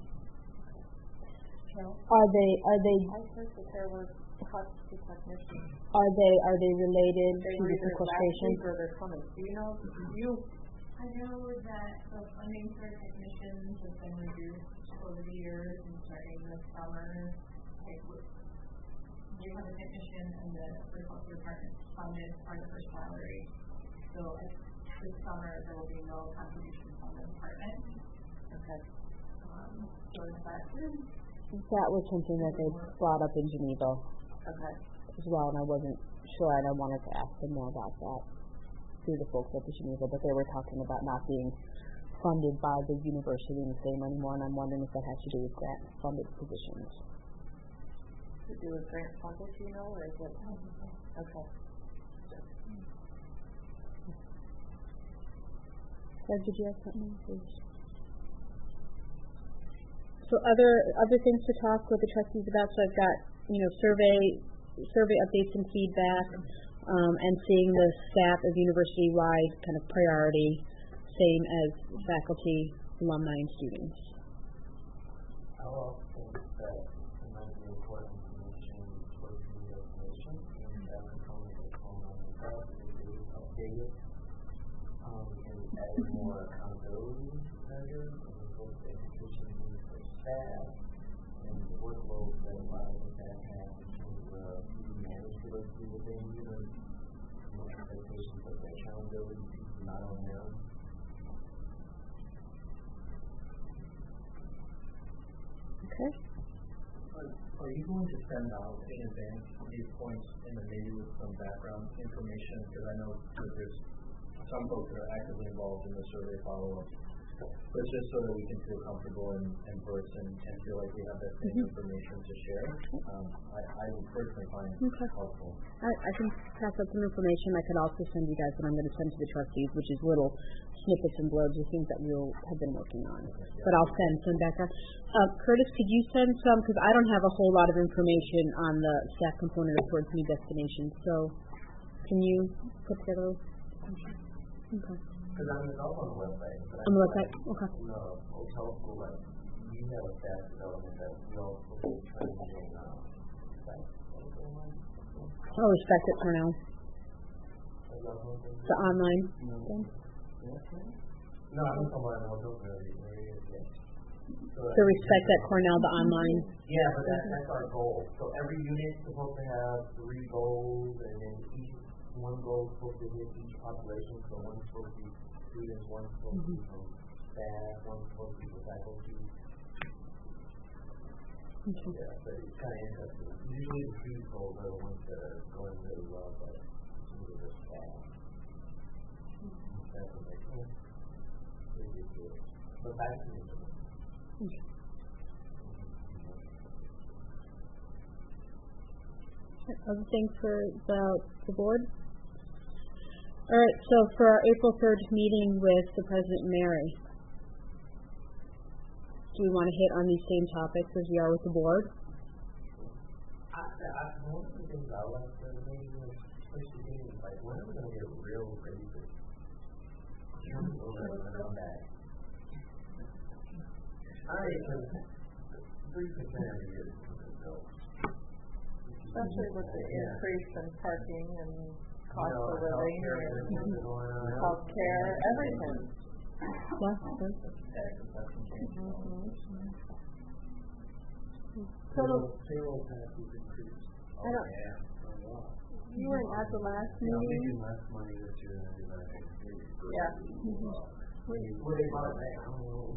No. Are they? Are they? I heard that there were cuts to technicians. Are they? Are they related they to the sequestration? Or they're coming. Do you know? You. I know that the funding for technicians has been reduced over the years, and starting this summer, like we have a technician and the agriculture department funded part of her salary. So this summer there will be no contribution from the department. Okay. Um, so that that was something that they brought up in Geneva. Okay. As well, and I wasn't sure, and I wanted to ask them more about that through the folks at the Geneva, but they were talking about not being funded by the university in the same anymore, and I'm wondering if that has to do with grant funded positions. To do with grant funded, do you know, or is it? Okay. Greg, did you have something, please? So other other things to talk with the trustees about. So I've got, you know, survey survey updates and feedback, um, and seeing the staff as university-wide kind of priority, same as faculty, alumni, and students. I also think that it might be important to mention towards the information and that component that's going on in the class is updated, um, and add more accountability measures and both the education needs for staff and the workload that a lot of the staff have in terms of who manages flexibility within even more expectations of the accountability piece, not on their own. Okay. Are, are you going to send out in advance these points and then maybe with some background information? Because I know that there's some folks that are actively involved in the survey follow-up. But just so that we can feel comfortable and, and versed and, and feel like we have that same mm-hmm. information to share, um, I, I would personally find it okay. helpful. I, I can pass out some information. I could also send you guys what I'm going to send to the trustees, which is little snippets and blurbs of things that we'll have been working on. Okay, yeah. But I'll send some background. Uh, Curtis, could you send some? Because I don't have a whole lot of information on the staff component of Towards New Destinations. So can you put together? Okay. Because I mean, it's all on the website. On the website? Okay. You know, hotel school, like, we have a staff development that we also training in, uh, site. Oh, Respect at Cornell. The online thing? No, I'm talking about the hotel community. The Respect at Cornell, the online? Yeah, but that, that's our goal. So every unit is supposed to have three goals, and then each one goal is supposed to hit each population. So one's supposed to be students, one's supposed to be from staff, one's supposed to be from faculty. Okay. Yeah, but it's kind of interesting. Usually the student goals are the ones that are going really well, but usually the staff. That's what they do. They do good. But faculty is okay. Other things for the, the board? All right, so for our April third meeting with the President and Mary, do we want to hit on these same topics as we are with the board? I, I, one of the things I like for the meeting is, especially being like, when are we going to get real crazy? We're going to come back. I mean, three percent of the year is especially with the yeah. increase in parking and cost you know, of living and health care, everything. Yeah. Total payroll taxes increased. I don't. Yeah. You weren't at the last meeting. I'm making less money this year than I did last year. Yeah. Mm-hmm. What they bought that? I don't know.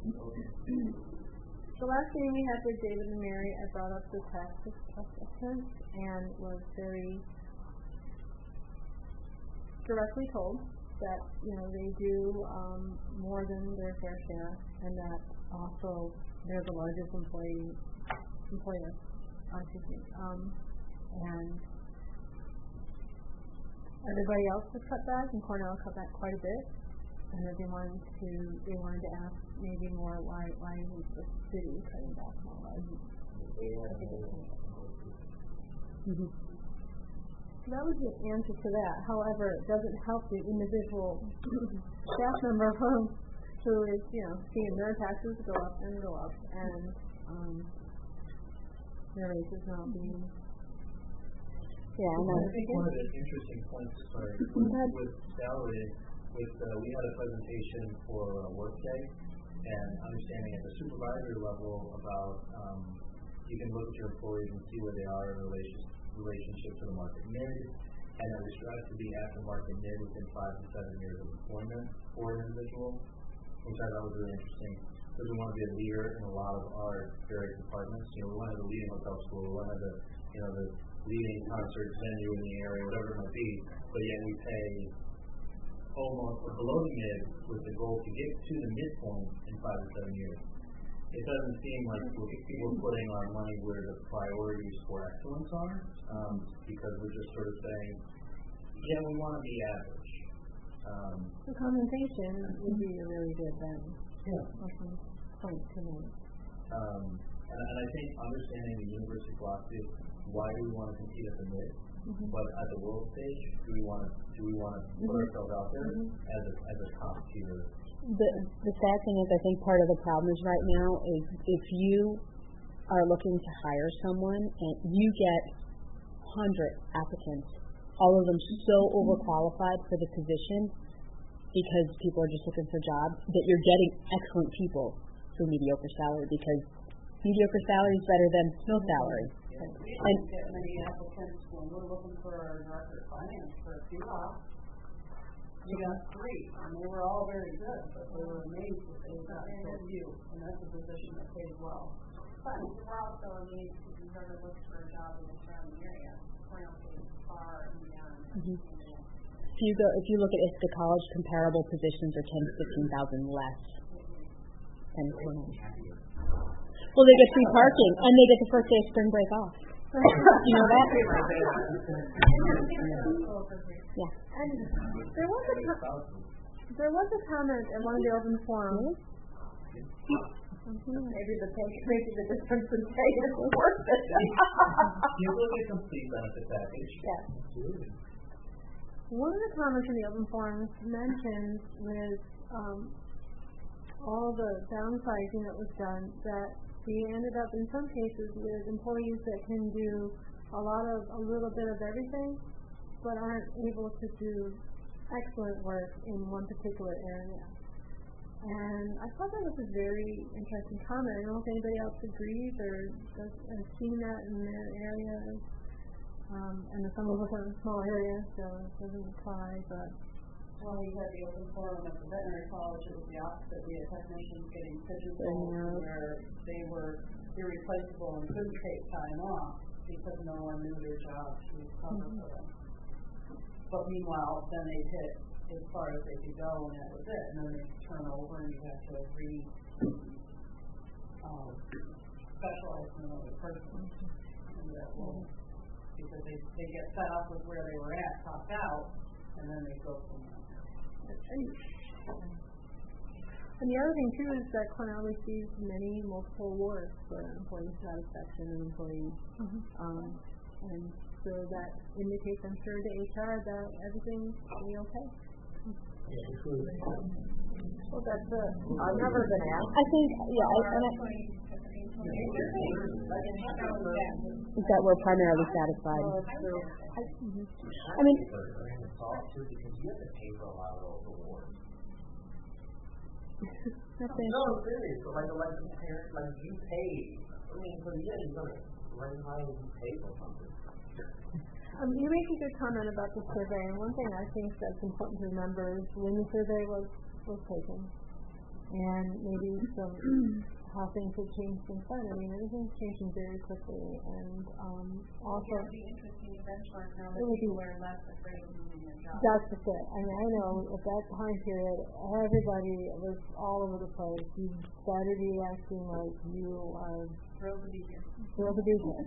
The last meeting we had with David and Mary, I brought up the tax assessment and was very directly told that, you know, they do um, more than their fair share, and that also they're the largest employee employer, excuse me, um, and everybody else has cut back, and Cornell cut back quite a bit. And they wanted to, they wanted to ask maybe more why, why is the city cutting back more? Mm-hmm. That was the answer to that. However, it doesn't help the individual staff member who, who is, you know, seeing their taxes go up and go up, and um, their raises not being. Yeah, and I think one of the interesting points, sorry, with, with salary. With, uh, we had a presentation for uh, Workday and understanding at the supervisory level about um, you can look at your employees and see where they are in relation, relationship to the market mid, and that we strive to be at the market mid within five to seven years of employment for an individual, which I thought was really interesting. Because we want to be a leader in a lot of our various departments. You know, we want to have the leading hotel school, we want to have the, you know, the leading concert venue in the area, whatever it might be, but yet we pay almost below the mid with the goal to get to the midpoint in five to seven years. It doesn't seem like we're, we're putting our money where the priorities for excellence are, um, because we're just sort of saying, yeah, we want to be average. Um, the compensation would be really good then. Yeah. Okay. Point to me. Um, and, and I think understanding the university philosophy, why do we want to compete at the mid? Mm-hmm. But at the world stage, do we want to do we want to put mm-hmm. ourselves out there mm-hmm. as a as a top tier? The the sad thing is, I think part of the problem is right now is if you are looking to hire someone and you get hundred applicants, all of them so overqualified for the position because people are just looking for jobs, that you're getting excellent people for mediocre salary, because mediocre salary is better than no salary. Yeah. We And didn't get many applicants when we're looking for our director of finance for a few hours. We got three, and they were all very good, but we were amazed that they got so few, and that's a position that pays well. But we're also amazed if you've ever looked for a job in the surrounding area. Cornell pays far and beyond. mm-hmm. if you go, if you look at Ithaca College, comparable positions are ten to fifteen thousand less than Cornell. Well, they get free parking, and they get the first day of spring break off. You know that? Yeah. And there was a co- there was a comment in one of the open forums. Mm-hmm. Maybe the pay, maybe the difference in pay is worth it. You look at complete benefit package. Yes. One of the comments in the open forums mentioned with um, all the downsizing that was done that we ended up in some cases with employees that can do a lot of a little bit of everything, but aren't able to do excellent work in one particular area. And I thought that was a very interesting comment. I don't know if anybody else agrees or does, has seen that in their areas. Um, and some of us are in small areas, so it doesn't apply, but Well, we had the open forum at the veterinary college. It was the opposite. We had technicians getting pigeonholed Yeah. where they were irreplaceable and couldn't take time off because no one knew their job to cover Mm-hmm. for them. But meanwhile, then they hit as far as they could go, and that was it. And then they turn over, and you have to re um, specialize in another person. And that will, because they they get set up with where they were at, topped out, and then they go from there. And the other thing too is that Cornell receives many multiple awards for employee satisfaction and employee, mm-hmm. um, and so that indicates, I'm sure, to H R that everything's really okay. Well, that's a, I've never been asked. I think, yeah, I, and I, is that we're primarily satisfied. Oh, I, mm-hmm. I mean, because you have to pay for a lot of those awards. nothing. No, serious. So like, like, like you pay. I mean, for the end, you're gonna run high and you pay for something. Um, you make a good comment about the survey, and one thing I think that's important to remember is when the survey was, was taken, and maybe some how things have changed since then. I mean, everything's changing very quickly, and um, also it would be interesting to benchmark now it would be where less afraid of losing their job. that's the fit. I mean, I know at that time period, everybody was all over the place. You started reacting like you are Thrilled to be here. thrilled to be here.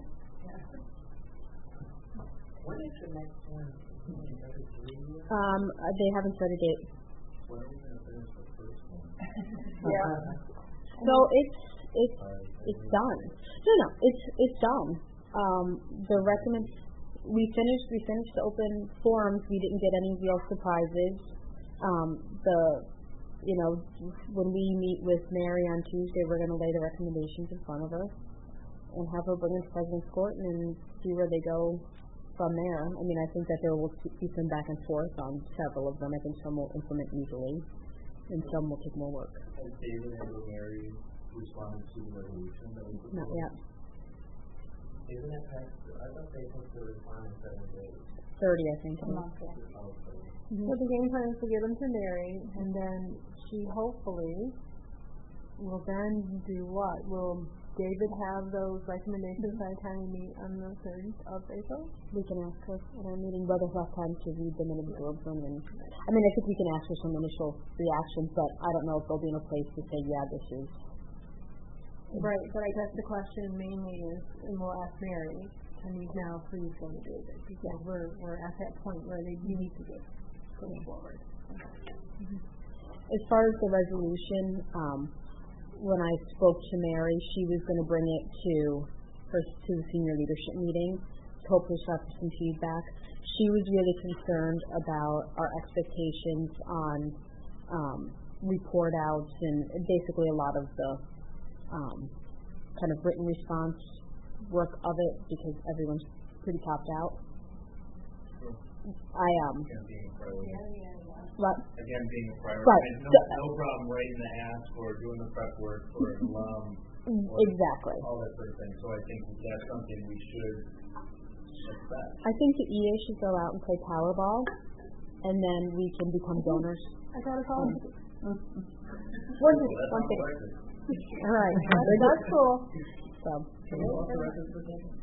When is the next one? Every three years? Um, uh, they haven't set a date. When are we going to finish the first one? Yeah. So it's it's it's done. No, no, it's it's done. Um, the recommend we finished we finished the open forums. We didn't get any real surprises. Um, the you know when we meet with Mary on Tuesday, we're going to lay the recommendations in front of her and have her bring them to President's Court and see where they go from there. I mean, I think that there will be some back and forth on several of them. I think some will implement easily, and some will take more work. Has David and Mary responded to the resolution that we put Not forward? yet. Isn't it past, I thought they took the respond in seven days. Thirty, I think. Mm-hmm. So the game plan is to give them to Mary, and then she hopefully will then do what? Will David have those recommendations by the time we meet on the third of April? We can ask her at our meeting whether we'll have time to read them and absorb them. And I mean, I think we can ask her some initial reactions, but I don't know if they'll be in a place to say, yeah, this is. Right, but I guess the question mainly is, and we'll ask Mary, can we now please go to David? Because yeah. we're we're at that point where they need to get going forward. Mm-hmm. As far as the resolution, um, when I spoke to Mary, she was going to bring it to her to the senior leadership meeting. Hopefully, she'll have some feedback. She was really concerned about our expectations on um, report outs and basically a lot of the um, kind of written response work of it because everyone's pretty topped out. Sure. I um. Again, being a priority. What? Again, being a priority. Right. No, no problem writing the ask or doing the prep work for an alum Exactly. All that sort of thing. So I think that's something we should expect. I think the E A should go out and play Powerball, and then we can become donors. I got a call. One second. One second. All right. That's, that's cool. So. Can we walk the record for a second?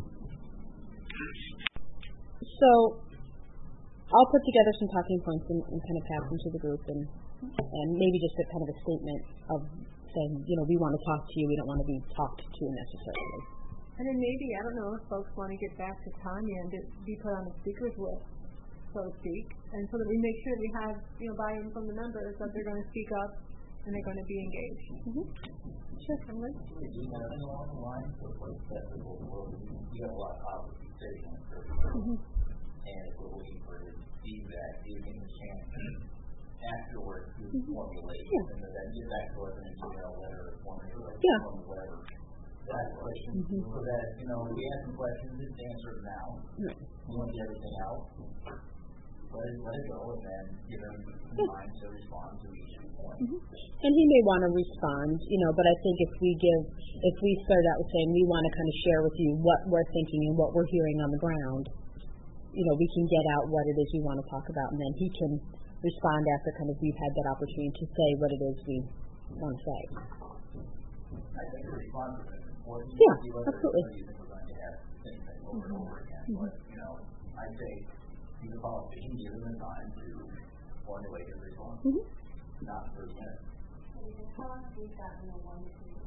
So, I'll put together some talking points and, and kind of pass them to the group, and and maybe just a kind of a statement of saying, you know, we want to talk to you, we don't want to be talked to necessarily. And then maybe, I don't know if folks want to get back to Tanya and just be put on the speakers list, so to speak, and so that we make sure we have, you know, buy-in from the members that they're going to speak up and they're going to be engaged. Mm-hmm. Sure, I'm Did you have anyone online for the festival? Well, we have a lot of conversation Mm-hmm. and if we're looking for feedback, giving a chance afterwards to Mm-hmm. formulate Yeah. and then get back to us in an email letter or formulate Yeah. or whatever. That question, Mm-hmm. so that, you know, we ask some questions, it's answered now. Right. We want to get everything out. Let it, let it go, and then give them some time to respond to each point. Mm-hmm. And he may want to respond, you know, but I think if we give, if we start out with saying we want to kind of share with you what we're thinking and what we're hearing on the ground, you know, we can get out what it is we want to talk about, and then he can respond after kind of we've had that opportunity to say what it is we want to say. I think the response is important. Yeah, See whether absolutely. You think we're going to have the same thing over and over again. Mm-hmm. But, you know, I say you can follow and give them the time to formulate a response. Mm-hmm. Not thirty minutes. How long have we gotten the one to two?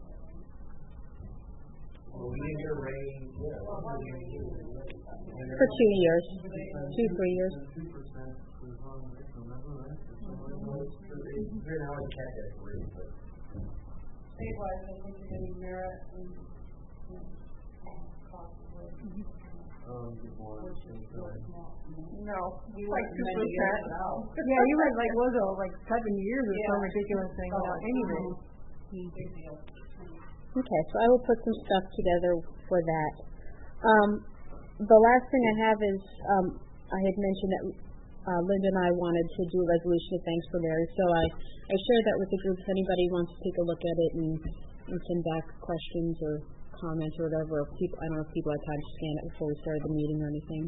Well, we didn't get a rating. Yeah. For two years, two, three years. Two percent was on this, remember, right? It's very hard to catch that rate, but. Statewide, I think you're getting merit and, you know, cost of living. Um, good morning. No, we Like went two many years percent. now. Yeah, you went like, what was it, like seven years or some Yeah. ridiculous thing without any raise. Big deal. Okay, so I will put some stuff together for that. Um, the last thing I have is um, I had mentioned that uh, Linda and I wanted to do a resolution of thanks for Larry, so I, I shared that with the group. If anybody wants to take a look at it and, and send back questions or comments or whatever, or people, I don't know if people had time to scan it before we started the meeting or anything.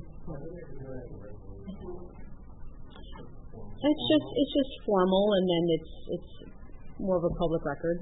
It's just it's just formal, and then it's it's more of a public record.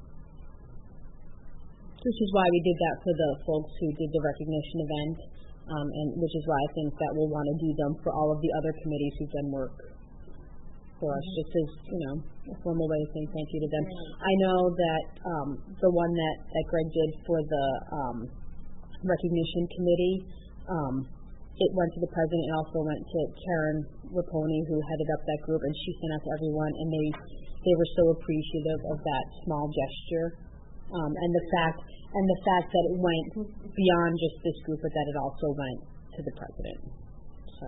Which is why we did that for the folks who did the recognition event, um, and which is why I think that we'll want to do them for all of the other committees who've done work for us, just as, you know, a formal way of saying thank you to them. I know that um, the one that, that Greg did for the um, recognition committee, um, it went to the president and also went to Karen Raponi, who headed up that group, and she sent out to everyone, and they they were so appreciative of that small gesture. Um, and the fact and the fact that it went beyond just this group, but that it also went to the president. So,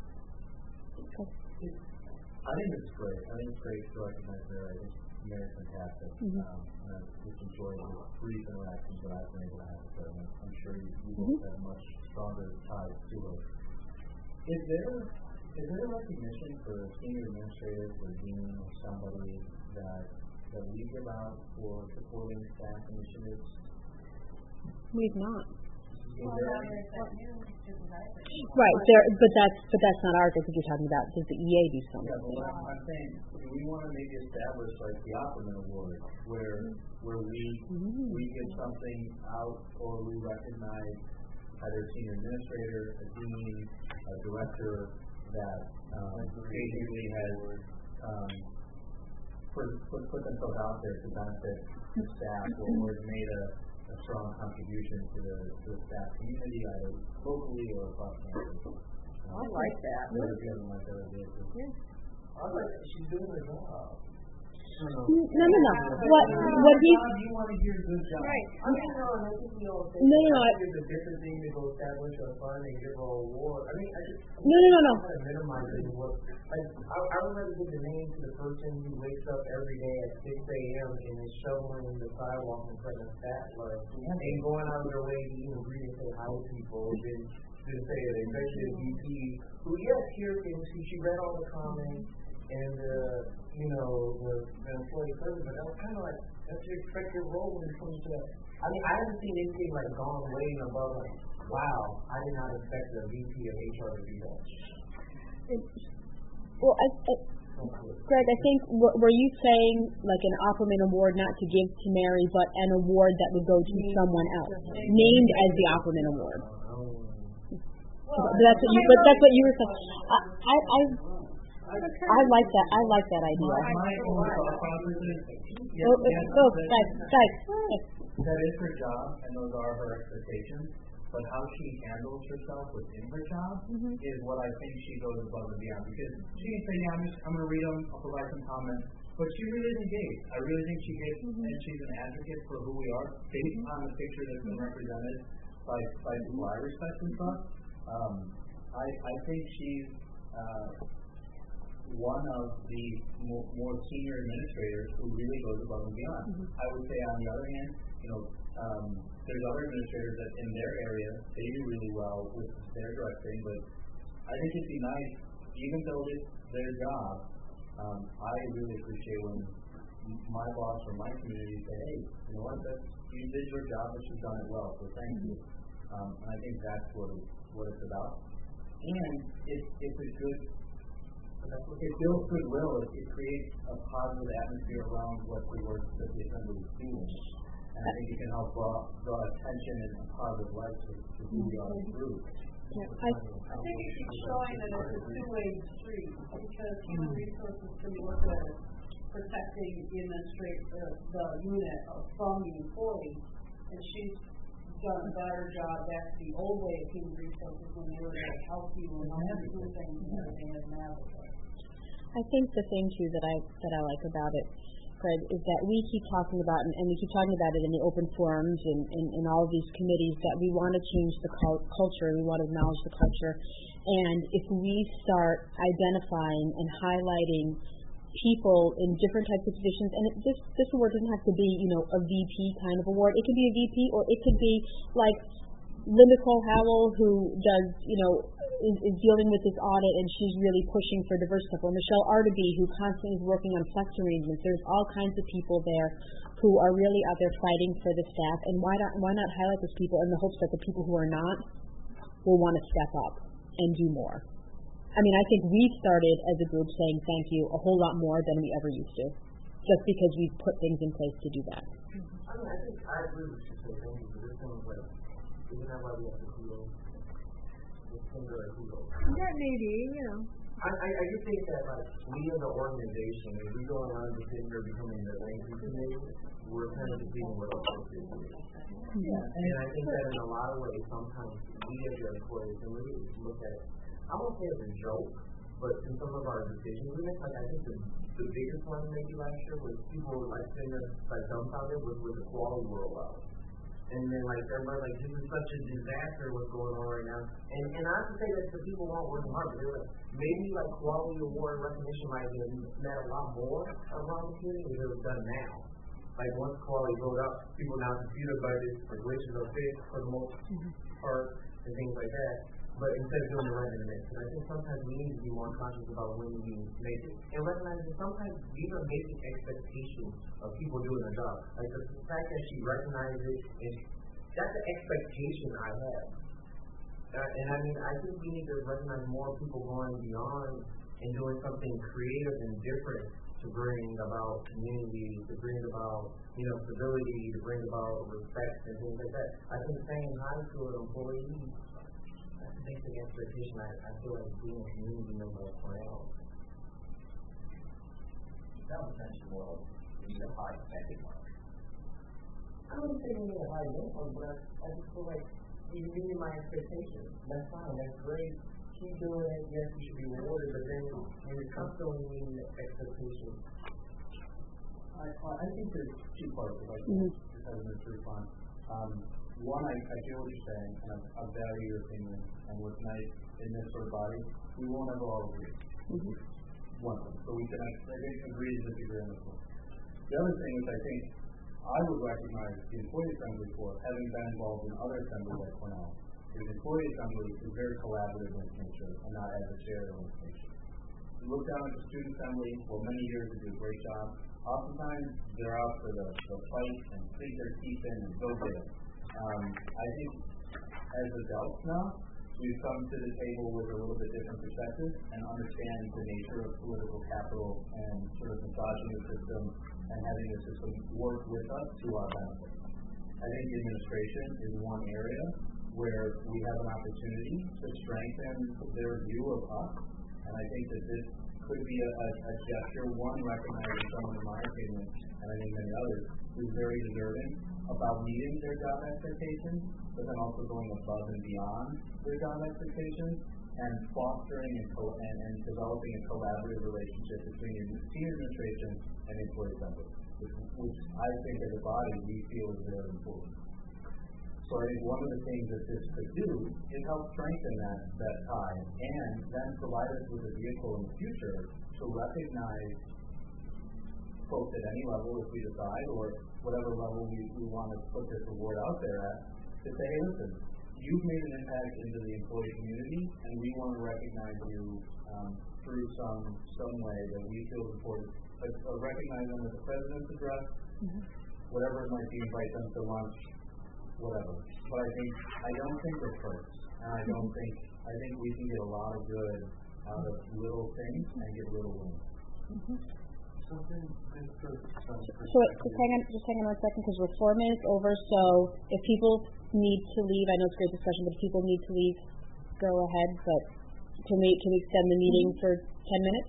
okay. I think it's great. I think it's great to recognize Mary. I think Mary's fantastic. Mm-hmm. Um, and I've just enjoyed the brief interactions that I've been able to have with her. And I'm sure you, you Mm-hmm. both have much stronger ties to her. Is there is there a recognition for senior administrators or dean or somebody that that we give out for supporting staff initiatives? We've not. Is there, Right, there, but that's but that's not ours. I think you're talking about does the E A do something? yeah, but what I'm saying, we want to maybe establish like the Opperman Award, where where we Mm-hmm. we give something out or we recognize either a senior administrator, a dean, a director that um, basically has um, put, put put themselves out there to benefit the staff or, or has made a, a strong contribution to the, to the staff community, either locally or across campus. I like that. Whether it be on the like other days. I like that she's doing her job. No, no, no. What what he? You want to hear a good job. Right. I mean, no, I think we all think No, no, no. I, it's a different thing to go establish a fund and give her an award. I mean, I just no, no, no, no. I'm kind of minimizing what. Like, I, I would rather give the name to the person who wakes up every day at six a.m. and is shoveling the sidewalk in front of staff, like, and going out of their way to even greet and say hi to people, than to say an executive V P who, yes, here and she, she read all the comments. and uh, you know the, the employee service, but that was kind of like that's your expected role when it comes to that. I mean, I haven't seen anything like gone way and above like, wow, I did not expect the V P of H R to do that. Well, I, I, Greg, I think w- were you saying like an Opperman Award not to give to Mary, but an award that would go to someone else, named as the Opperman Award? Well, but that's what you. But that's what you were saying. I, I, I, I like that. I like that idea. My, my own thought process is, yes, oh, yes, oh, that, guys, guys. that is her job, and those are her expectations. But how she handles herself within her job mm-hmm. is what I think she goes above and beyond. Because she can say, yeah, I'm just, I'm going to read them, I'll provide some comments. But she really is engaged. I really think she gets, mm-hmm. and she's an advocate for who we are, based on the picture that's been represented by, by people I respect and trust. Um, I, I think she's uh, one of the more, more senior administrators who really goes above and beyond. Mm-hmm. I would say, on the other hand, you know, um, there's other administrators that in their area, they do really well with their directing, but I think it'd be nice, even though it's their job, um, I really appreciate when my boss or my community say, hey, you know what, that's, you did your job, but you've done it well, so thank you. Um, and I think that's what, it, what it's about. And it, it's a good, it builds goodwill, it, it creates a positive atmosphere around what the work that the assembly is doing. And I think you can help draw, draw attention and a positive light to, to who we are as a group. Yeah, I, I think it keeps showing that it's a two-way street because human resources can look at protecting the administrator, the unit from the employee, and she's done a better job. That's the old way of human resources when they were going to help you and help you do things and everything as an advocate. I think the thing too that I that I like about it, Fred, is that we keep talking about, and, and we keep talking about it in the open forums and in all of these committees, that we want to change the cult- culture, we want to acknowledge the culture, and if we start identifying and highlighting people in different types of positions, and it, this this award doesn't have to be, you know, a V P kind of award. It could be a V P, or it could be like Linda Cole Howell, who does, you know, is, is dealing with this audit, and she's really pushing for diverse stuff. Or Michelle Artaby, who constantly is working on flex arrangements. There's all kinds of people there who are really out there fighting for the staff. And why not why not highlight those people in the hopes that the people who are not will want to step up and do more. I mean, I think we started as a group saying thank you a whole lot more than we ever used to, just because we've put things in place to do that. I mean, I think I agree with you. So thank you. But this one was like, isn't that why we have to kudos? This thing are like kudos. That maybe, you know. I, I, I just think that like we as an organization, if we go around the thing or becoming the ranking committee, we're kind of competing with our own business. Yeah. And I think that in a lot of ways, sometimes we as your employees can really look at it. I won't say it's a joke, but in some of our decisions we make, like I think the the biggest one maybe last year was people were like sitting there like dumbfounded was with the quality rollout. And then like everybody like this is such a disaster what's going on right now. And and I have to say that the people weren't working hard, but they were like maybe like quality award recognition might have meant a lot more around the community if it was done now. Like once quality rolled out, people now computer budgets for glitches or fixed for the most part and things like that. But instead of doing the right in the mix. And I think sometimes we need to be more conscious about when we make it. And recognize that sometimes these are basic expectations of people doing their job. Like the fact that she recognizes it, and that's an expectation I have. Uh, and I mean, I think we need to recognize more people going beyond and doing something creative and different to bring about community, to bring about, you know, stability, to bring about respect and things like that. I think saying hi to an employee, basic expectation, I, I feel like being a community member of Cornell. That was essentially more of you need a high benchmark. I wouldn't say you need a high benchmark, but I, I just feel like you meet my expectations. That's fine, that's great. Keep doing it, yes, you should be rewarded, but then when it comes to meeting expectations. I, I think there's two parts of like mm-hmm. just having this response. Um, One, I, I hear what you're saying, and I, I value your opinion, and what's nice in this sort of body, we won't ever all agree. Mm-hmm. One thing. So we can, I think, agree to disagree on this one. The other thing, which I think I would recognize the employee assembly for, having been involved in other assemblies like Cornell, is the employee assembly is very collaborative in its nature and not adversarial in its nature. you look down at the student assembly, well, many years they do a great job. Oftentimes, they're out for the, the fight and sink their teeth in and go get it. Um, I think as adults now, we've come to the table with a little bit different perspective and understand the nature of political capital and sort of massaging the system and having the system work with us to our benefit. I think the administration is one area where we have an opportunity to strengthen their view of us, and I think that this could be a, a, a gesture, one, recognizing someone, in my opinion, and I think many others, who's very deserving about meeting their job expectations, but then also going above and beyond their job expectations and fostering and, co- and, and developing a collaborative relationship between the senior administration and the employee assembly, which, which I think as a body we feel is very important. So I think one of the things that this could do is help strengthen that, that tie and then provide us with a vehicle in the future to recognize folks at any level if we decide, or whatever level we, we want to put this award out there at, to say, hey, listen, you've made an impact into the employee community, and we want to recognize you um, through some some way that we feel is important. But uh, recognize them as the president's address, mm-hmm. whatever it might be, invite them to lunch, whatever. But I think I don't think we're first, and I don't mm-hmm. think I think we can get a lot of good out of little things and get little wins. Mm-hmm. So, so just hang on, just hang on one second, because we're four minutes over. So if people need to leave, I know it's a great discussion, but if people need to leave, go ahead. But can we can we extend the meeting mm-hmm. for ten minutes?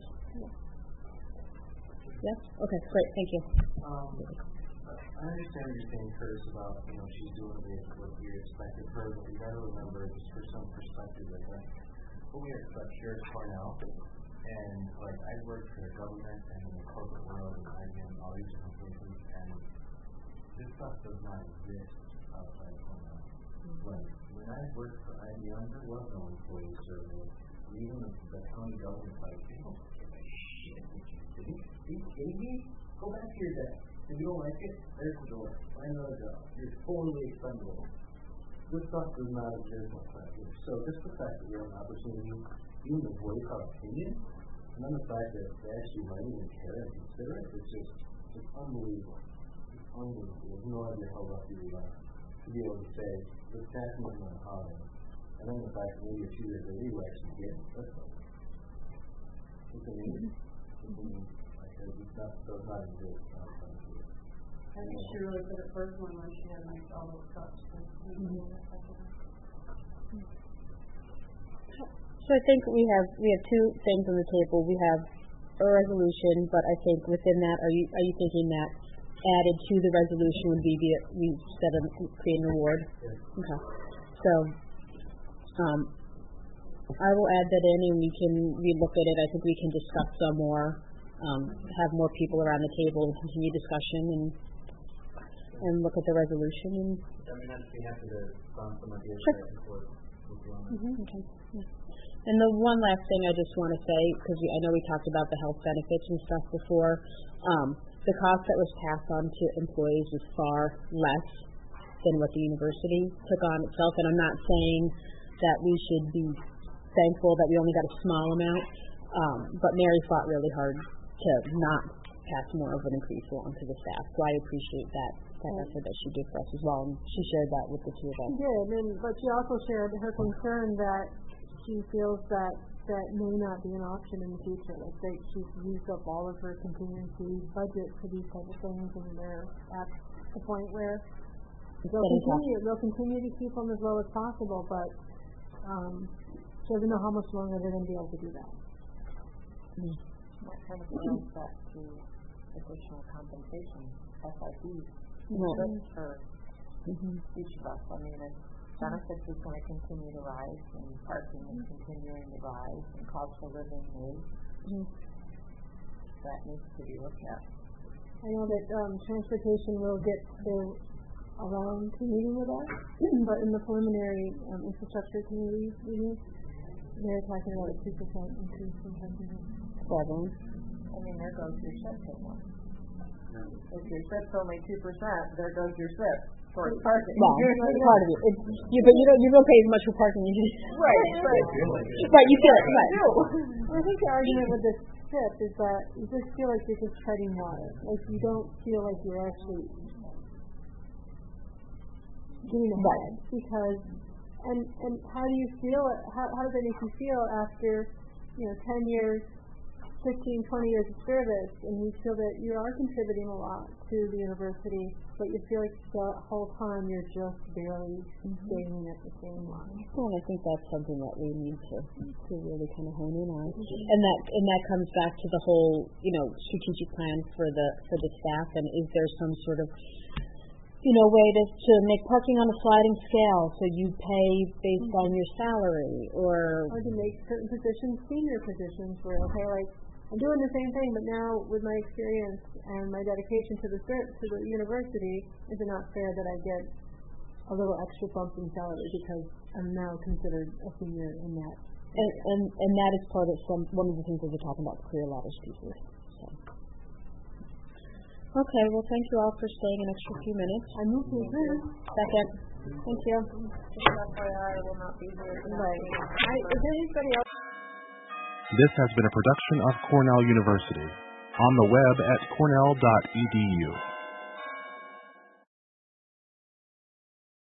Yeah. Yes. Okay. Great. Thank you. Um, I understand what you're saying, Curtis, about you know she's doing what we expected her, but you got to remember, just for some perspective, like that, when we are Sheriff Cornell. And like I worked for the government and in the corporate world and I B M and all these different places, and this stuff does not exist outside of Cornell. Mm-hmm. Like when I worked for I B M, there was no employee survey. Even the, the county government, like, they don't give a shit. Are you kidding me? Go back to your desk. If you don't like it, there's the door. Find another job. You're totally expendable. This stuff does not exist outside here. So just the fact that we have an opportunity, even to voice our opinion, and then the fact that they actually might even care and consider it, it's just it's unbelievable. It's unbelievable. There's no idea how lucky we are to be able to say, let's tax them on holiday. And then the fact that maybe a few years later you actually get it. That's like, it's amazing. It's amazing. Like, it's not, does not exist outside here. I think she really put it personally when she had like all those cups. So I think we have we have two things on the table. We have a resolution, but I think within that, are you are you thinking that added to the resolution would be the we set a create an award? Yeah. Okay. So um, I will add that in, and we can relook at it. I think we can discuss some more, um, have more people around the table, and continue discussion, and and look at the resolution. And I mean, I'd be happy to bounce some ideas sure. back and forth with you on that. Mm-hmm. Okay. Yeah. And the one last thing I just want to say, because I know we talked about the health benefits and stuff before, um, the cost that was passed on to employees was far less than what the university took on itself. And I'm not saying that we should be thankful that we only got a small amount, um, but Mary fought really hard to not pass more of an increase along to the staff. So I appreciate that, that effort that she did for us as well. And she shared that with the two of us. She did, and, but she also shared her concern that she feels that that may not be an option in the future. Like they, she's used up all of her contingency budget for these type of things, and they're at the point where they'll continue, they'll continue to keep them as low as possible, but um, she doesn't know how much longer they're going to be able to do that. Mm. That kind of goes back to additional compensation, S I Ps, mm-hmm. for mm-hmm. each of us. I mean, it's benefits is going to continue to rise, and parking is continuing to rise, and cost of living is. Mm-hmm. That needs to be looked at. I know that um, transportation will get their around to meeting with us, but in the preliminary um, infrastructure committee meeting, they're talking about a two percent increase in transportation. Seven. I mean, there goes your S I P one. If your S I P's only two percent, there goes your S I P. for parking. Well, it's part of it. It's, you, but you don't you don't pay as much for parking as you do. Right, right. Right, you feel it. Right. I think the argument with this tip is that you just feel like you're just treading water. Like you don't feel like you're actually getting ahead. Because, and and how do you feel? How how does that make you feel after, you know, ten years, fifteen, twenty years of service, and you feel that you are contributing a lot to the university, but you feel like the whole time you're just barely mm-hmm. staying at the same line. Well, I think that's something that we need to to really kind of hone in on, mm-hmm. and that and that comes back to the whole, you know, strategic plan for the for the staff. And is there some sort of, you know, way to to make parking on a sliding scale, so you pay based mm-hmm. on your salary, or or to make certain positions senior positions where okay, like. I'm doing the same thing, but now with my experience and my dedication to the to the university, is it not fair that I get a little extra bump in salary because I'm now considered a senior in that? And and, and that is part of some one of the things that we're talking about, career ladders pieces. So. Okay, well, thank you all for staying an extra few minutes. I move to adjourn. Second. Thank you. F Y I, I will not be here. Right. I, is there anybody else? This has been a production of Cornell University. On the web at cornell dot e d u.